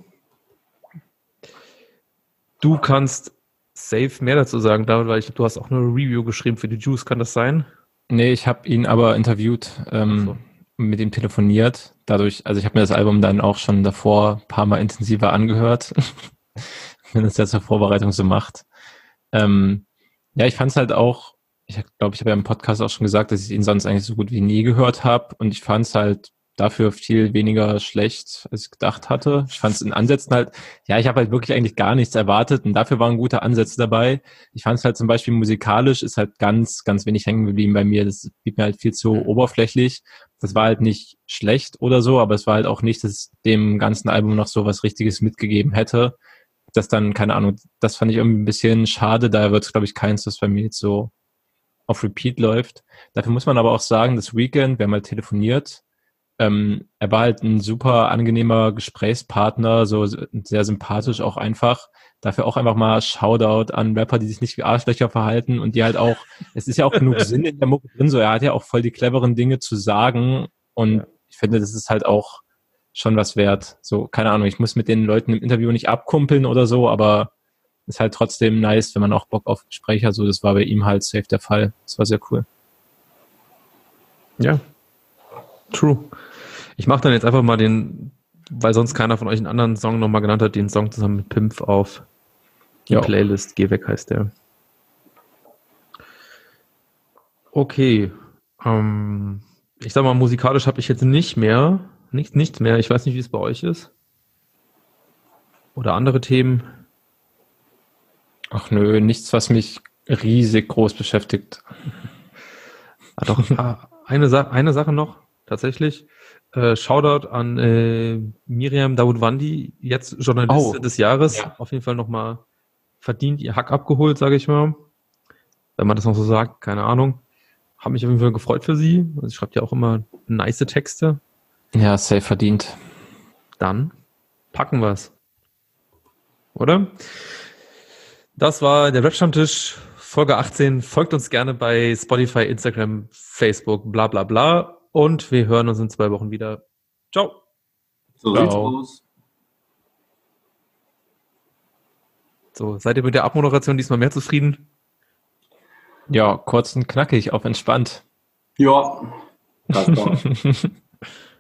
Du kannst safe mehr dazu sagen, David, weil ich glaube, du hast auch eine Review geschrieben für die Juice, kann das sein? Nee, ich habe ihn aber interviewt, ähm, so. mit ihm telefoniert. Dadurch, also ich habe mir das Album dann auch schon davor ein paar Mal intensiver angehört, wenn es ja zur Vorbereitung so macht. Ähm, ja, ich fand es halt auch, ich glaube, ich habe ja im Podcast auch schon gesagt, dass ich ihn sonst eigentlich so gut wie nie gehört habe und ich fand es halt dafür viel weniger schlecht, als ich gedacht hatte. Ich fand es in Ansätzen halt, ja, ich habe halt wirklich eigentlich gar nichts erwartet und dafür waren gute Ansätze dabei. Ich fand es halt zum Beispiel musikalisch ist halt ganz, ganz wenig hängen geblieben bei mir. Das blieb mir halt viel zu oberflächlich. Das war halt nicht schlecht oder so, aber es war halt auch nicht, dass es dem ganzen Album noch so was Richtiges mitgegeben hätte. Das dann, keine Ahnung, das fand ich irgendwie ein bisschen schade. Daher wird es, glaube ich, keins, das bei mir jetzt so auf Repeat läuft. Dafür muss man aber auch sagen, das Weeknd, wir haben mal telefoniert, ähm, er war halt ein super angenehmer Gesprächspartner, so sehr sympathisch auch einfach. Dafür auch einfach mal Shoutout an Rapper, die sich nicht wie Arschlöcher verhalten und die halt auch, es ist ja auch genug Sinn in der Mucke drin, so er hat ja auch voll die cleveren Dinge zu sagen und ja. Ich finde, das ist halt auch schon was wert. So, keine Ahnung, ich muss mit den Leuten im Interview nicht abkumpeln oder so, aber ist halt trotzdem nice, wenn man auch Bock auf Gespräche hat. So, das war bei ihm halt safe der Fall. Das war sehr cool. Ja, true. Ich mache dann jetzt einfach mal den, weil sonst keiner von euch einen anderen Song nochmal genannt hat, den Song zusammen mit Pimpf auf die jo. Playlist. Geh weg heißt der. Okay. Ähm, ich sag mal, musikalisch habe ich jetzt nicht mehr, nichts, nichts mehr. Ich weiß nicht, wie es bei euch ist. Oder andere Themen. Ach nö, nichts, was mich riesig groß beschäftigt. Ah, doch, eine, Sa- eine Sache noch, tatsächlich. Äh, Shoutout an äh, Miriam Dawoodwandi, jetzt Journalistin oh, des Jahres. Ja. Auf jeden Fall nochmal verdient ihr Hack abgeholt, sage ich mal. Wenn man das noch so sagt, keine Ahnung. Hab mich auf jeden Fall gefreut für sie. Sie schreibt ja auch immer nice Texte. Ja, safe verdient. Dann packen wir's. Oder? Das war der Rap-Stammtisch, Folge achtzehn. Folgt uns gerne bei Spotify, Instagram, Facebook, bla bla bla. Und wir hören uns in zwei Wochen wieder. Ciao. So sieht's aus. So, seid ihr mit der Abmoderation diesmal mehr zufrieden? Ja, kurz und knackig, auf entspannt. Ja, das war's.